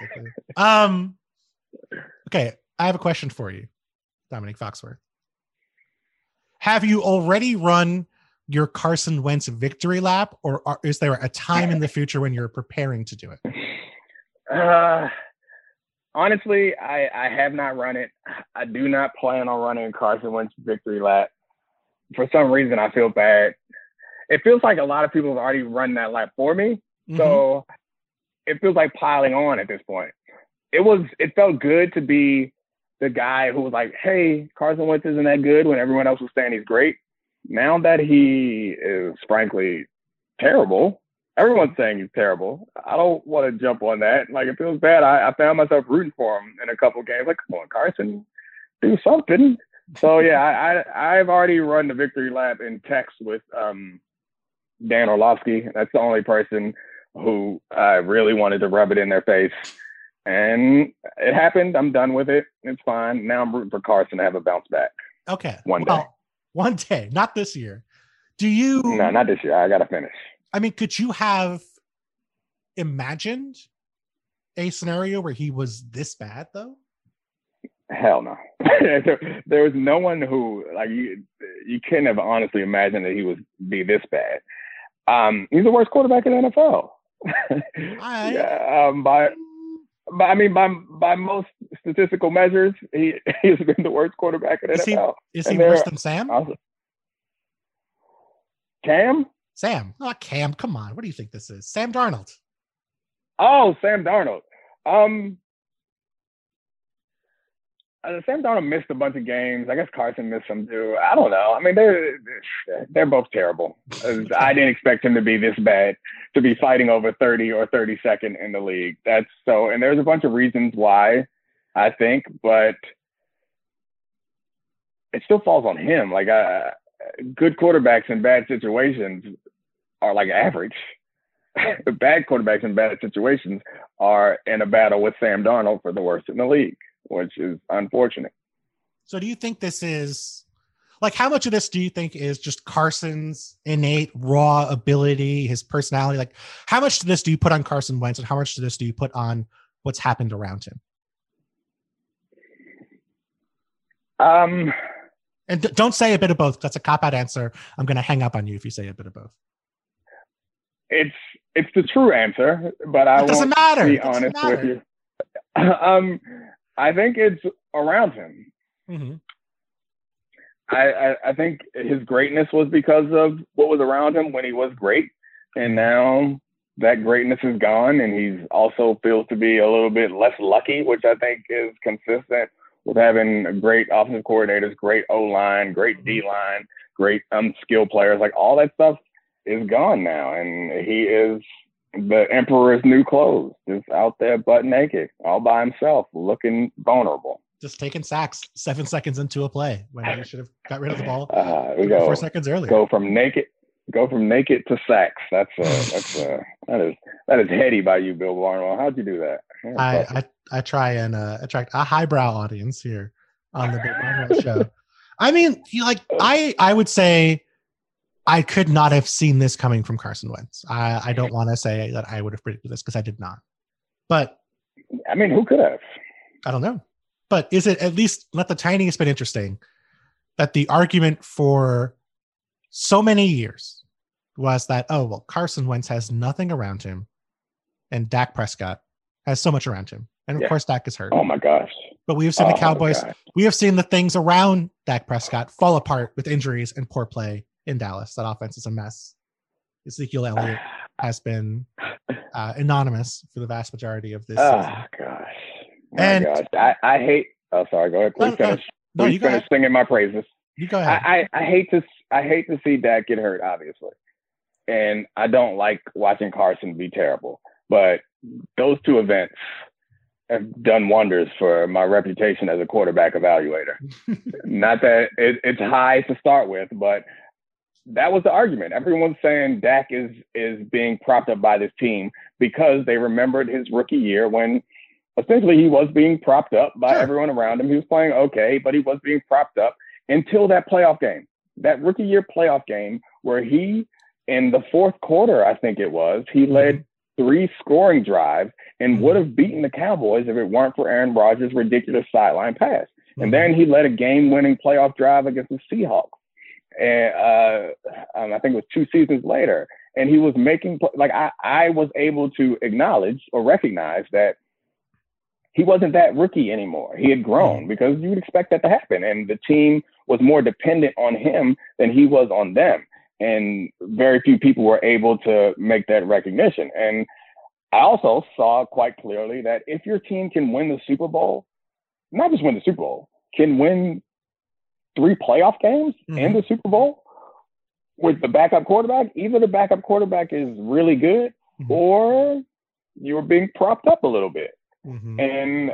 Okay, I have a question for you, Dominique Foxworth. Have you already run your Carson Wentz victory lap, or is there a time in the future when you're preparing to do it? Honestly, I have not run it. I do not plan on running Carson Wentz victory lap. For some reason, I feel bad. It feels like a lot of people have already run that lap for me. So it feels like piling on at this point. It felt good to be the guy who was like, hey, Carson Wentz isn't that good, when everyone else was saying he's great. Now that he is frankly terrible, everyone's saying he's terrible. I don't want to jump on that. Like, it feels bad. I found myself rooting for him in a couple of games. Like, come on, Carson, do something. So yeah, I've already run the victory lap in text with Dan Orlovsky. That's the only person who I really wanted to rub it in their face. And it happened. I'm done with it. It's fine. Now I'm rooting for Carson to have a bounce back. Okay. One day. One day, not this year. Do you? No, not this year. I got to finish. I mean, could you have imagined a scenario where he was this bad, though? Hell no. There was no one who, like, you couldn't have honestly imagined that he would be this bad. He's the worst quarterback in the NFL. By most statistical measures, he's been the worst quarterback in the NFL. Is he worse than Sam? Cam? Sam, not Cam. Come on. What do you think this is? Sam Darnold. Oh, Sam Darnold. Sam Darnold missed a bunch of games. I guess Carson missed some too. I don't know. I mean, they're both terrible. I didn't expect him to be this bad, to be fighting over 30 or 32nd in the league. And there's a bunch of reasons why, I think, but it still falls on him. Like, good quarterbacks in bad situations are like average. Bad quarterbacks in bad situations are in a battle with Sam Darnold for the worst in the league, which is unfortunate. So do you think this is, like, how much of this do you think is just Carson's innate raw ability, his personality? Like, how much of this do you put on Carson Wentz, and how much of this do you put on what's happened around him? And don't say a bit of both. That's a cop-out answer. I'm going to hang up on you if you say a bit of both. It's the true answer, but I won't be honest with you. I think it's around him. Mm-hmm. I think his greatness was because of what was around him when he was great, and now that greatness is gone, and he's also feels to be a little bit less lucky, which I think is consistent with having great offensive coordinators, great O-line, great D-line, great skilled players. Like, all that stuff is gone now, and he is the emperor's new clothes, just out there butt naked, all by himself, looking vulnerable. Just taking sacks 7 seconds into a play when he should have got rid of the ball 4 seconds earlier. Go from naked to sacks. That is heady by you, Bill Barnwell. How'd you do that? I try and attract a highbrow audience here on the Bill Barnwell show. I mean, I would say I could not have seen this coming from Carson Wentz. I don't want to say that I would have predicted this because I did not. But I mean, who could have? I don't know. But is it at least not the tiniest bit interesting that the argument for so many years was that, oh, well, Carson Wentz has nothing around him and Dak Prescott has so much around him. And of course, Dak is hurt. Oh my gosh. But we have seen the Cowboys. We have seen the things around Dak Prescott fall apart with injuries and poor play in Dallas. That offense is a mess. Ezekiel Elliott has been anonymous for the vast majority of this season. Gosh. I hate. Oh, sorry. Go ahead. Please finish. Please finish singing my praises. You go ahead. I hate to see Dak get hurt, obviously, and I don't like watching Carson be terrible. But those two events have done wonders for my reputation as a quarterback evaluator. Not that it's high to start with, but that was the argument. Everyone's saying Dak is being propped up by this team because they remembered his rookie year when essentially he was being propped up by everyone around him. He was playing okay, but he was being propped up until that playoff game, that rookie year playoff game where he, in the fourth quarter, I think it was, he led 3 scoring drives and would have beaten the Cowboys if it weren't for Aaron Rodgers' ridiculous sideline pass. And then he led a game-winning playoff drive against the Seahawks. And I think it was 2 seasons later. And he was making, like, I was able to acknowledge or recognize that he wasn't that rookie anymore. He had grown, because you would expect that to happen. And the team was more dependent on him than he was on them. And very few people were able to make that recognition. And I also saw quite clearly that if your team can win the Super Bowl, not just win the Super Bowl, can win 3 playoff games and the Super Bowl with the backup quarterback, either the backup quarterback is really good or you're being propped up a little bit. And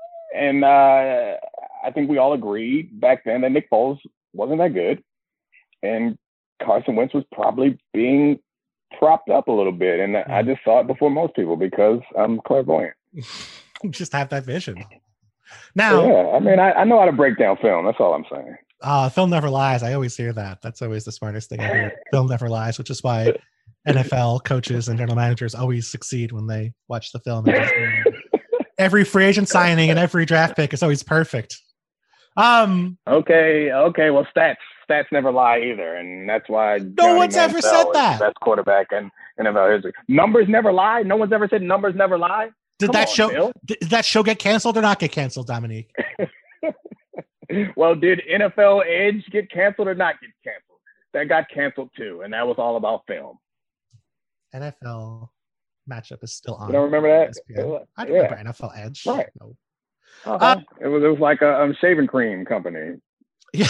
I think we all agreed back then that Nick Foles wasn't that good, and Carson Wentz was probably being propped up a little bit. And I just saw it before most people because I'm clairvoyant. Just have that vision. Now, yeah, I mean, I know how to break down film. That's all I'm saying. Film never lies. I always hear that. That's always the smartest thing I hear. Film never lies, which is why NFL coaches and general managers always succeed when they watch the film. Every free agent signing and every draft pick is always perfect. Okay. Well, stats never lie either, and that's why no one's ever said that. Best quarterback in NFL history. Numbers never lie. No one's ever said numbers never lie. Did that show get canceled or not get canceled, Dominique? Well, did NFL Edge get canceled or not get canceled? That got canceled too, and that was all about film. NFL matchup is still on. You don't remember that? I don't remember NFL Edge. Right. No. It was like a shaving cream company. Yeah.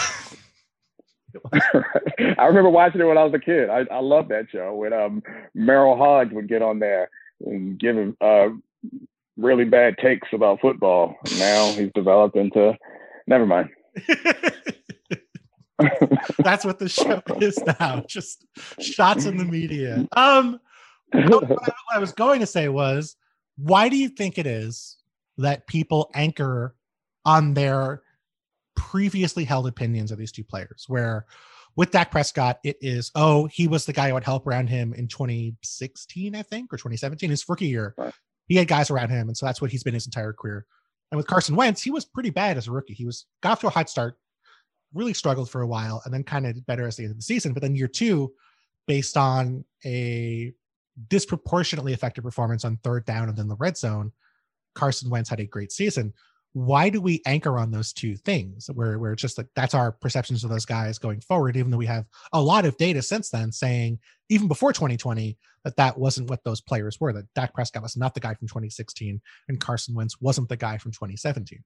I remember watching it when I was a kid. I loved that show when Merrill Hodge would get on there and give him really bad takes about football. Now he's developed into never mind. That's what the show is now. Just shots in the media. What I was going to say was, why do you think it is that people anchor on their previously held opinions of these two players? Where with Dak Prescott, it is, he was the guy who would help around him in 2016, I think, or 2017, his rookie year. Right. He had guys around him, and so that's what he's been his entire career. And with Carson Wentz, he was pretty bad as a rookie. He got off to a hot start, really struggled for a while, and then kind of did better as the end of the season. But then year two, based on a disproportionately effective performance on third down and then the red zone, Carson Wentz had a great season. Why do we anchor on those two things where it's just like that's our perceptions of those guys going forward, even though we have a lot of data since then saying, even before 2020, that wasn't what those players were, that Dak Prescott was not the guy from 2016 and Carson Wentz wasn't the guy from 2017?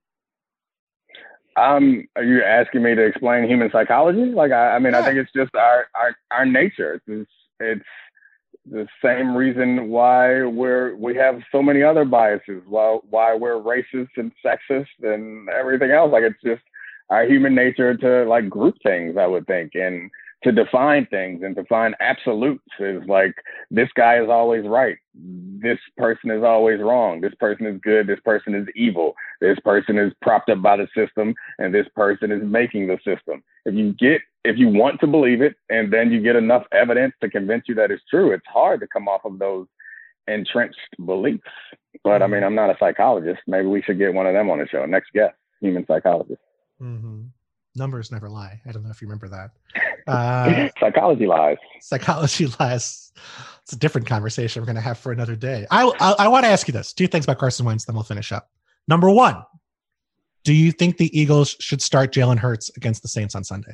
Are you asking me to explain human psychology? Like, I think it's just our nature. It's the same reason why we have so many other biases, why we're racist and sexist and everything else. Like, it's just our human nature to like group things, I would think, and to define things and to find absolutes is like, this guy is always right. This person is always wrong. This person is good. This person is evil. This person is propped up by the system and this person is making the system. If you want to believe it and then you get enough evidence to convince you that it's true, it's hard to come off of those entrenched beliefs. But I mean, I'm not a psychologist. Maybe we should get one of them on the show. Next guest, human psychologist. Mm-hmm. Numbers never lie. I don't know if you remember that. Psychology lies. Psychology lies. It's a different conversation we're going to have for another day. I want to ask you this. Two things about Carson Wentz, then we'll finish up. Number one, do you think the Eagles should start Jalen Hurts against the Saints on Sunday?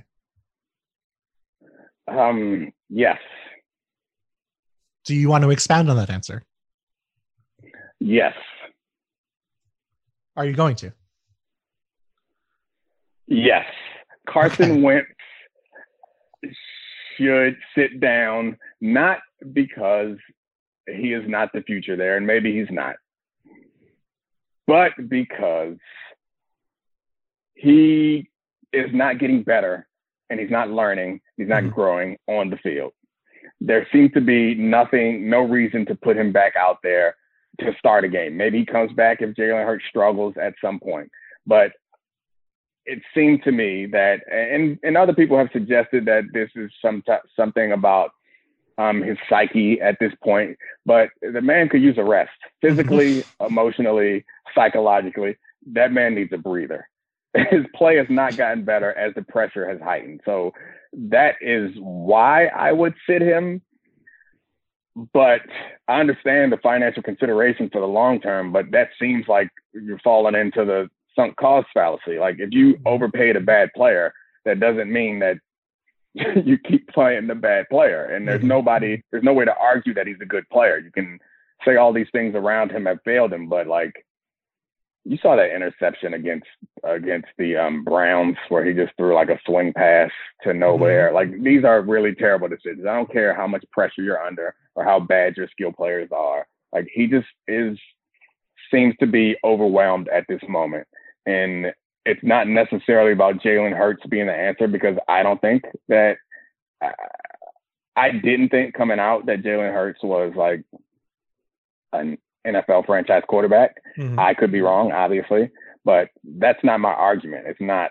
Yes. Do you want to expound on that answer? Yes. Are you going to? Yes. Carson Wentz should sit down, not because he is not the future there, and maybe he's not, but because he is not getting better and he's not learning, he's not growing on the field. There seems to be no reason to put him back out there to start a game. Maybe he comes back if Jalen Hurts struggles at some point, but it seemed to me that, and other people have suggested that this is something about his psyche at this point, but the man could use a rest physically, emotionally, psychologically. That man needs a breather. His play has not gotten better as the pressure has heightened. So that is why I would sit him. But I understand the financial consideration for the long term, but that seems like you're falling into the sunk cost fallacy. Like, if you overpaid a bad player, that doesn't mean that you keep playing the bad player. And there's no way to argue that he's a good player. You can say all these things around him have failed him, but like, you saw that interception against the Browns where he just threw like a swing pass to nowhere. Like, these are really terrible decisions. I don't care how much pressure you're under or how bad your skill players are. Like, he just seems to be overwhelmed at this moment. And it's not necessarily about Jalen Hurts being the answer, because I don't think that I didn't think coming out that Jalen Hurts was like an NFL franchise quarterback. Mm-hmm. I could be wrong, obviously, but that's not my argument. It's not,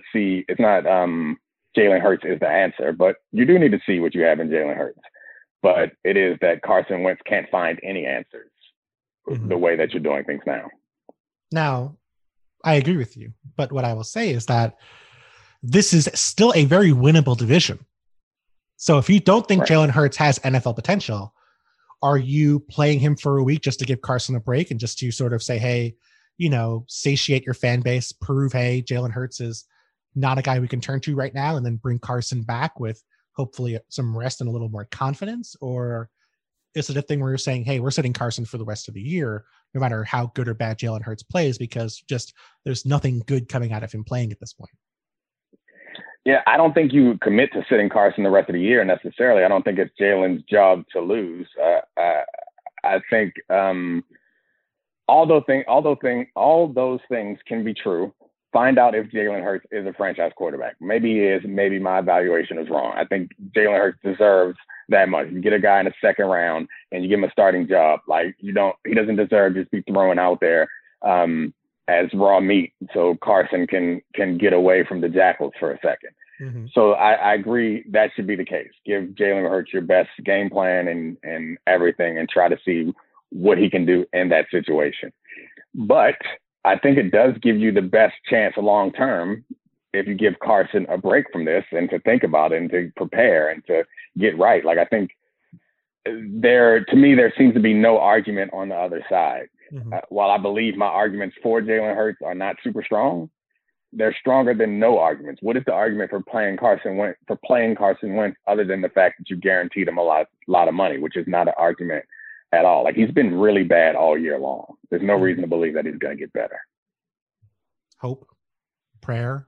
Jalen Hurts is the answer, but you do need to see what you have in Jalen Hurts. But it is that Carson Wentz can't find any answers the way that you're doing things now. Now, I agree with you, but what I will say is that this is still a very winnable division. So if you don't think Jalen Hurts has NFL potential, are you playing him for a week just to give Carson a break and just to sort of say, hey, satiate your fan base, prove, hey, Jalen Hurts is not a guy we can turn to right now, and then bring Carson back with hopefully some rest and a little more confidence? Or is it a thing where you're saying, hey, we're sitting Carson for the rest of the year, no matter how good or bad Jalen Hurts plays, because just there's nothing good coming out of him playing at this point? Yeah, I don't think you commit to sitting Carson the rest of the year necessarily. I don't think it's Jalen's job to lose. I think all those things can be true. Find out if Jalen Hurts is a franchise quarterback. Maybe he is. Maybe my evaluation is wrong. I think Jalen Hurts deserves that much. You get a guy in the second round and you give him a starting job. Like he doesn't deserve to just be thrown out there as raw meat, so Carson can get away from the Jackals for a second. Mm-hmm. So I agree that should be the case. Give Jalen Hurts your best game plan and everything, and try to see what he can do in that situation. But I think it does give you the best chance long term if you give Carson a break from this and to think about it and to prepare and to get right. Like I think there seems to be no argument on the other side. Mm-hmm. While I believe my arguments for Jalen Hurts are not super strong, they're stronger than no arguments. What is the argument for playing Carson Wentz other than the fact that you guaranteed him a lot of money, which is not an argument at all. Like he's been really bad all year long. There's no reason to believe that he's going to get better. Hope, prayer.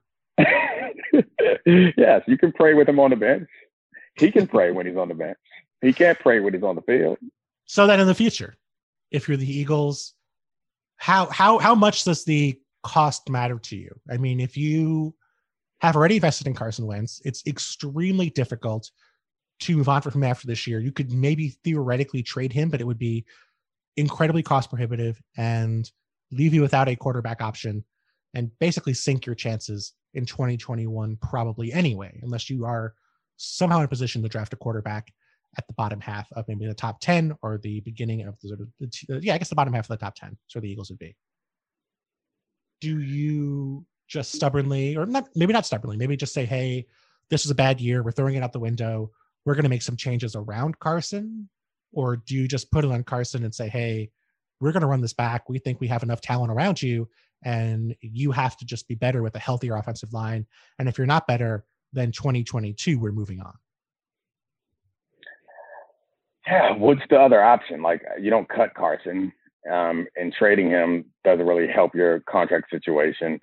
Yes, you can pray with him on the bench. He can pray when he's on the bench. He can't pray when he's on the field. So that in the future, if you're the Eagles, how much does the cost matter to you? I mean, if you have already invested in Carson Wentz, it's extremely difficult to move on from him after this year. You could maybe theoretically trade him, but it would be incredibly cost prohibitive and leave you without a quarterback option and basically sink your chances in 2021 probably anyway, unless you are somehow in a position to draft a quarterback at the bottom half of maybe the top 10 or the beginning of I guess the bottom half of the top 10. So the Eagles would be. Do you just stubbornly, or not, maybe not stubbornly, maybe just say, hey, this is a bad year, we're throwing it out the window, we're going to make some changes around Carson? Or do you just put it on Carson and say, hey, we're going to run this back, we think we have enough talent around you, and you have to just be better with a healthier offensive line, and if you're not better, then 2022 we're moving on? Yeah, what's the other option? Like, you don't cut Carson, and trading him doesn't really help your contract situation.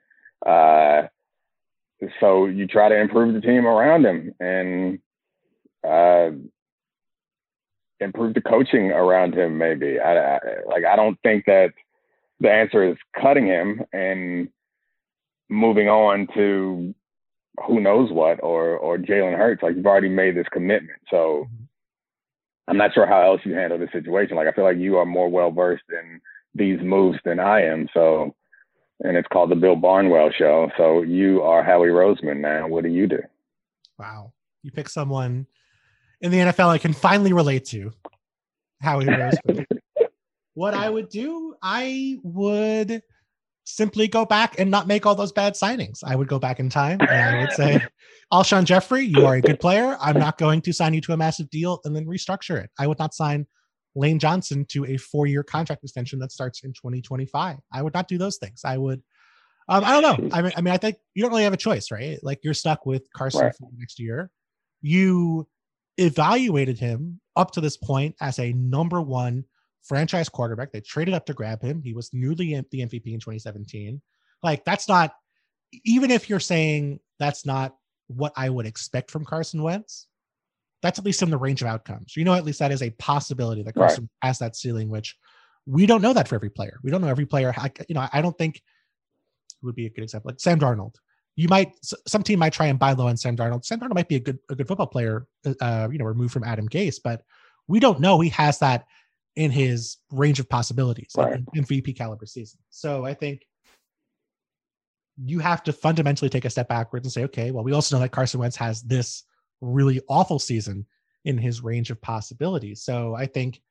So you try to improve the team around him and improve the coaching around him. Maybe I don't think that the answer is cutting him and moving on to who knows what, or Jalen Hurts. Like, you've already made this commitment. So I'm not sure how else you handle this situation. Like, I feel like you are more well-versed in these moves than I am. So, and it's called the Bill Barnwell Show. So you are Howie Roseman now. What do you do? Wow. You pick someone in the NFL I can finally relate to, Howie Roseman. What I would do, I would simply go back and not make all those bad signings. I would go back in time and I would say, Alshon Jeffrey, you are a good player. I'm not going to sign you to a massive deal and then restructure it. I would not sign Lane Johnson to a 4-year contract extension that starts in 2025. I would not do those things. I would, I don't know. I mean, I think you don't really have a choice, right? Like, you're stuck with Carson for the next year. You evaluated him up to this point as a number one franchise quarterback. They traded up to grab him. He was newly the MVP in 2017. Like, that's not, even if you're saying that's not what I would expect from Carson Wentz, that's at least in the range of outcomes. You know, at least that is a possibility that Carson has that ceiling, which we don't know that for every player. We don't know every player. I don't think it would be a good example. Like Sam Darnold, some team might try and buy low on Sam Darnold. Sam Darnold might be a good football player, removed from Adam Gase, but we don't know he has that in his range of possibilities, right. in MVP caliber season. So I think you have to fundamentally take a step backwards and say, okay, well, we also know that Carson Wentz has this really awful season in his range of possibilities. So I think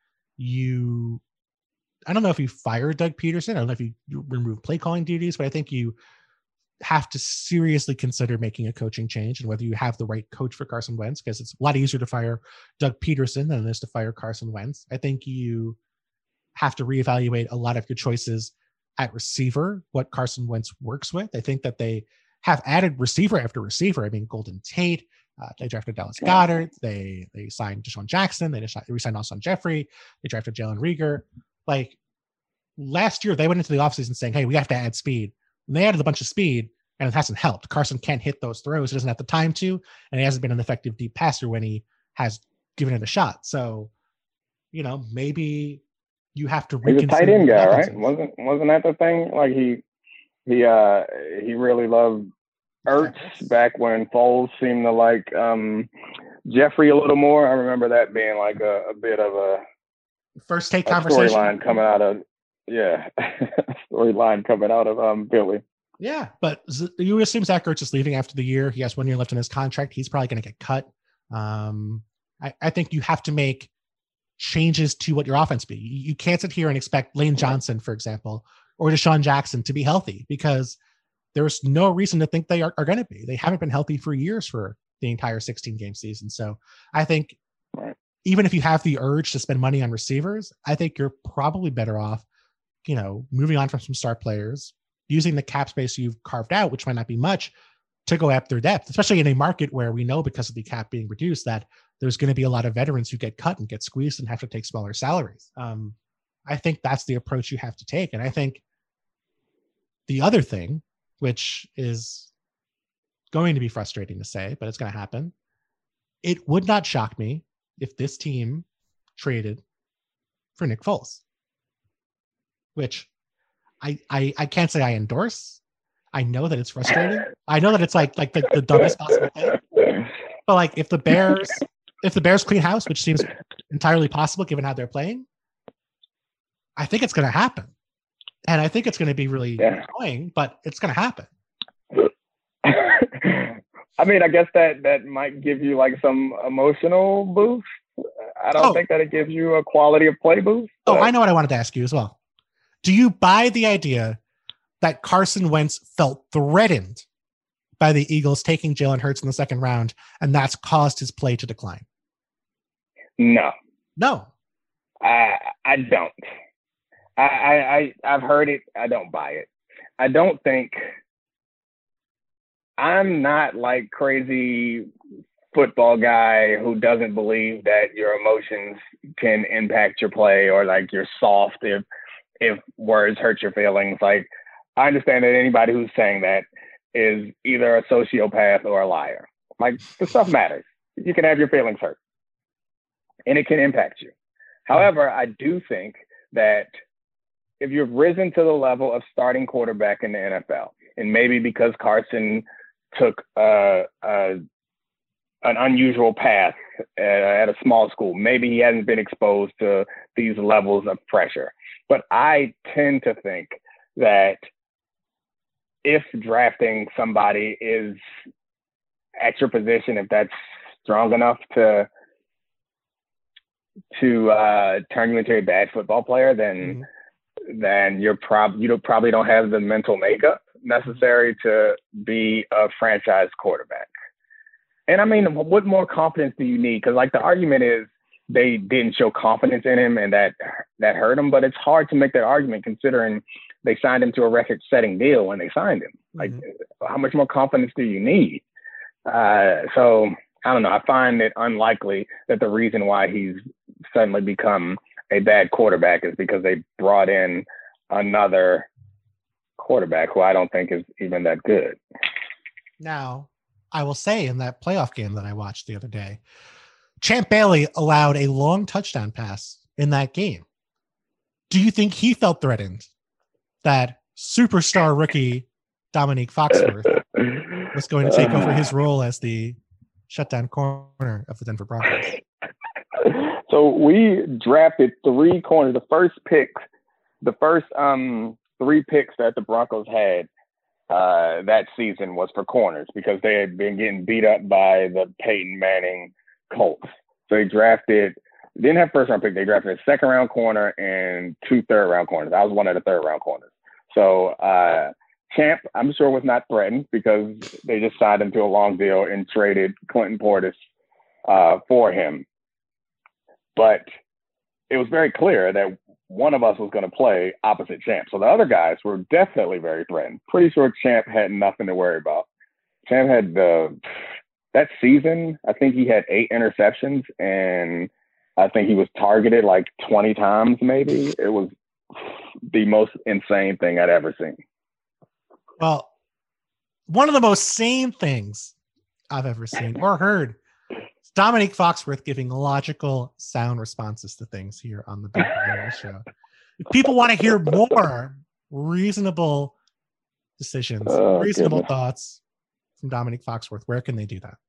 I don't know if you fire Doug Peterson. I don't know if you remove play calling duties, but I think you have to seriously consider making a coaching change and whether you have the right coach for Carson Wentz, because it's a lot easier to fire Doug Peterson than it is to fire Carson Wentz. I think you have to reevaluate a lot of your choices at receiver, what Carson Wentz works with. I think that they have added receiver after receiver. I mean, Golden Tate, they drafted Dallas Goedert. They signed Deshaun Jackson. They re-signed Alshon Jeffrey. They drafted Jalen Reagor. Like last year, they went into the offseason saying, hey, we have to add speed. And they added a bunch of speed, and it hasn't helped. Carson can't hit those throws. He doesn't have the time to, and he hasn't been an effective deep passer when he has given it a shot. So, maybe you have to reconsider. He's a tight end guy, right? Wasn't that the thing? Like he really loved Ertz back when Foles seemed to like Jeffrey a little more. I remember that being like a bit of a first take conversation storyline coming out of Philly. Yeah, but you assume Zach Ertz is leaving after the year. He has 1 year left in his contract. He's probably going to get cut. I think you have to make changes to what your offense be. You can't sit here and expect Lane Johnson, for example, or Deshaun Jackson to be healthy, because there's no reason to think they are going to be. They haven't been healthy for years for the entire 16-game season. So I think even if you have the urge to spend money on receivers, I think you're probably better off moving on from some star players, using the cap space you've carved out, which might not be much, to go after depth, especially in a market where we know because of the cap being reduced that there's going to be a lot of veterans who get cut and get squeezed and have to take smaller salaries. I think that's the approach you have to take. And I think the other thing, which is going to be frustrating to say, but it's going to happen, it would not shock me if this team traded for Nick Foles, which I can't say I endorse. I know that it's frustrating. I know that it's like the dumbest possible thing. But like if the Bears clean house, which seems entirely possible given how they're playing, I think it's going to happen. And I think it's going to be really annoying, but it's going to happen. I mean, I guess that might give you like some emotional boost. I don't think that it gives you a quality of play boost. Oh, I know what I wanted to ask you as well. Do you buy the idea that Carson Wentz felt threatened by the Eagles taking Jalen Hurts in the second round, and that's caused his play to decline? No. I don't. I've heard it. I don't buy it. I don't think. I'm not like crazy football guy who doesn't believe that your emotions can impact your play, or like you're soft if words hurt your feelings. Like, I understand that anybody who's saying that is either a sociopath or a liar. Like, the stuff matters. You can have your feelings hurt, and it can impact you. However, I do think that if you've risen to the level of starting quarterback in the NFL, and maybe because Carson took an unusual path at a small school, maybe he hasn't been exposed to these levels of pressure. But I tend to think that if drafting somebody is at your position, if that's strong enough to turn you into a bad football player, then you probably don't have the mental makeup necessary to be a franchise quarterback. And I mean, what more confidence do you need? Because like the argument is they didn't show confidence in him, and that hurt him. But it's hard to make that argument considering they signed him to a record-setting deal when they signed him. Like, how much more confidence do you need? So I don't know. I find it unlikely that the reason why he's suddenly become a bad quarterback is because they brought in another quarterback who I don't think is even that good. Now, I will say in that playoff game that I watched the other day, Champ Bailey allowed a long touchdown pass in that game. Do you think he felt threatened that superstar rookie Dominique Foxworth was going to take over his role as the shutdown corner of the Denver Broncos. So we drafted 3 corners. The first 3 picks that the Broncos had that season was for corners because they had been getting beat up by the Peyton Manning Colts. So they didn't have first round pick. They drafted a second round corner and 2 third round corners. I was one of the third round corners. So Champ, I'm sure, was not threatened because they just signed him to a long deal and traded Clinton Portis for him. But it was very clear that one of us was going to play opposite Champ. So the other guys were definitely very threatened. Pretty sure Champ had nothing to worry about. Champ had that season, I think he had 8 interceptions, and I think he was targeted like 20 times maybe. It was the most insane thing I'd ever seen. Well, one of the most sane things I've ever seen or heard is Dominique Foxworth giving logical, sound responses to things here on the Bill Barnwell Show. If people want to hear more reasonable decisions, reasonable thoughts from Dominique Foxworth, where can they do that?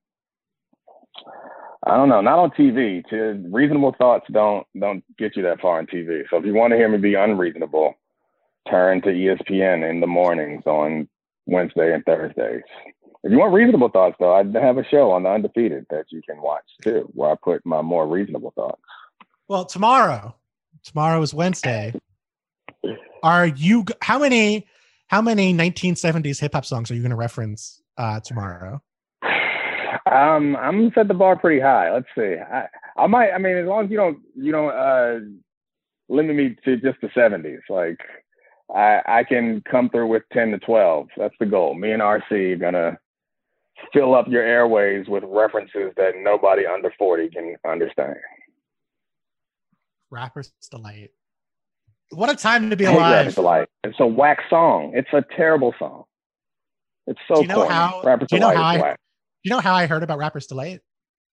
I don't know. Not on TV. Reasonable thoughts don't get you that far on TV. So if you want to hear me be unreasonable, turn to ESPN in the mornings on Wednesday and Thursdays. If you want reasonable thoughts, though, I have a show on The Undefeated that you can watch too, where I put my more reasonable thoughts. Well, tomorrow is Wednesday. How many 1970s hip hop songs are you going to reference tomorrow? I'm gonna set the bar pretty high. Let's see. I might. I mean, as long as you don't limit me to just the 70s. Like I can come through with 10 to 12. That's the goal. Me and RC are gonna fill up your airways with references that nobody under 40 can understand. Rapper's Delight. What a time to be alive. Rapper's Delight. It's a whack song. It's a terrible song. It's so corny. Rapper's Delight is whack. Do you know how I heard about Rapper's Delight?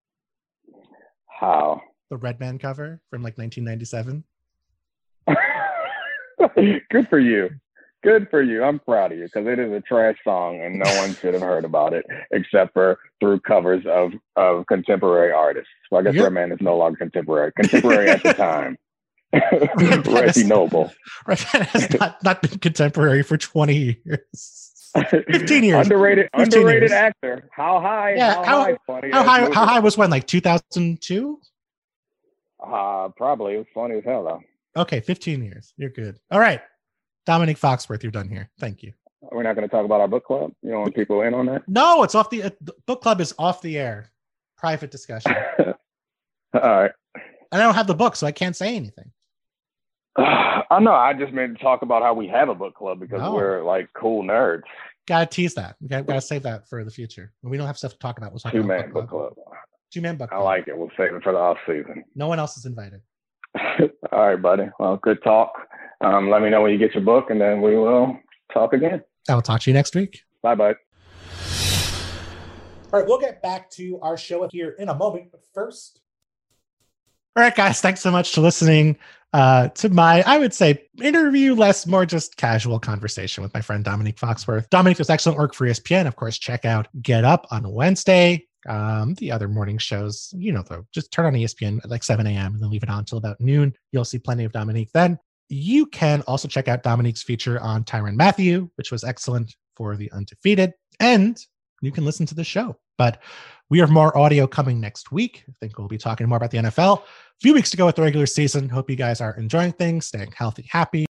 How? The Redman cover from like 1997. Good for you. Good for you. I'm proud of you because it is a trash song and no one should have heard about it except for through covers of contemporary artists. So I guess Redman is no longer contemporary. Contemporary at the time. Reggie Noble. Redman has not been contemporary for 20 years. 15 years. Underrated years. actor. How high? Yeah, how high was when? Like 2002? Probably. It was funny as hell though. Okay, 15 years. You're good. All right. Dominique Foxworth, you're done here. Thank you. We're not going to talk about our book club? You don't want people in on that? No, it's off the book club is off the air. Private discussion. All right. And I don't have the book, so I can't say anything. I know. I just meant to talk about how we have a book club because we're like cool nerds. Gotta tease that. We gotta save that for the future. When we don't have stuff to talk about, we'll talk about Two-man book club. Two-man book club. I like it. We'll save it for the off season. No one else is invited. All right, buddy. Well, good talk. Let me know when you get your book, and then we will talk again. I will talk to you next week. Bye, bye. All right, we'll get back to our show here in a moment, but first. All right, guys, thanks so much for listening to my, I would say, interview, more just casual conversation with my friend Dominique Foxworth. Dominique does excellent work for ESPN. Of course, check out Get Up on Wednesday. The other morning shows, though, just turn on ESPN at like 7 a.m. and then leave it on until about noon. You'll see plenty of Dominique then. You can also check out Dominique's feature on Tyrann Mathieu, which was excellent for The Undefeated. And you can listen to the show. But we have more audio coming next week. I think we'll be talking more about the NFL. A few weeks to go with the regular season. Hope you guys are enjoying things, staying healthy, happy.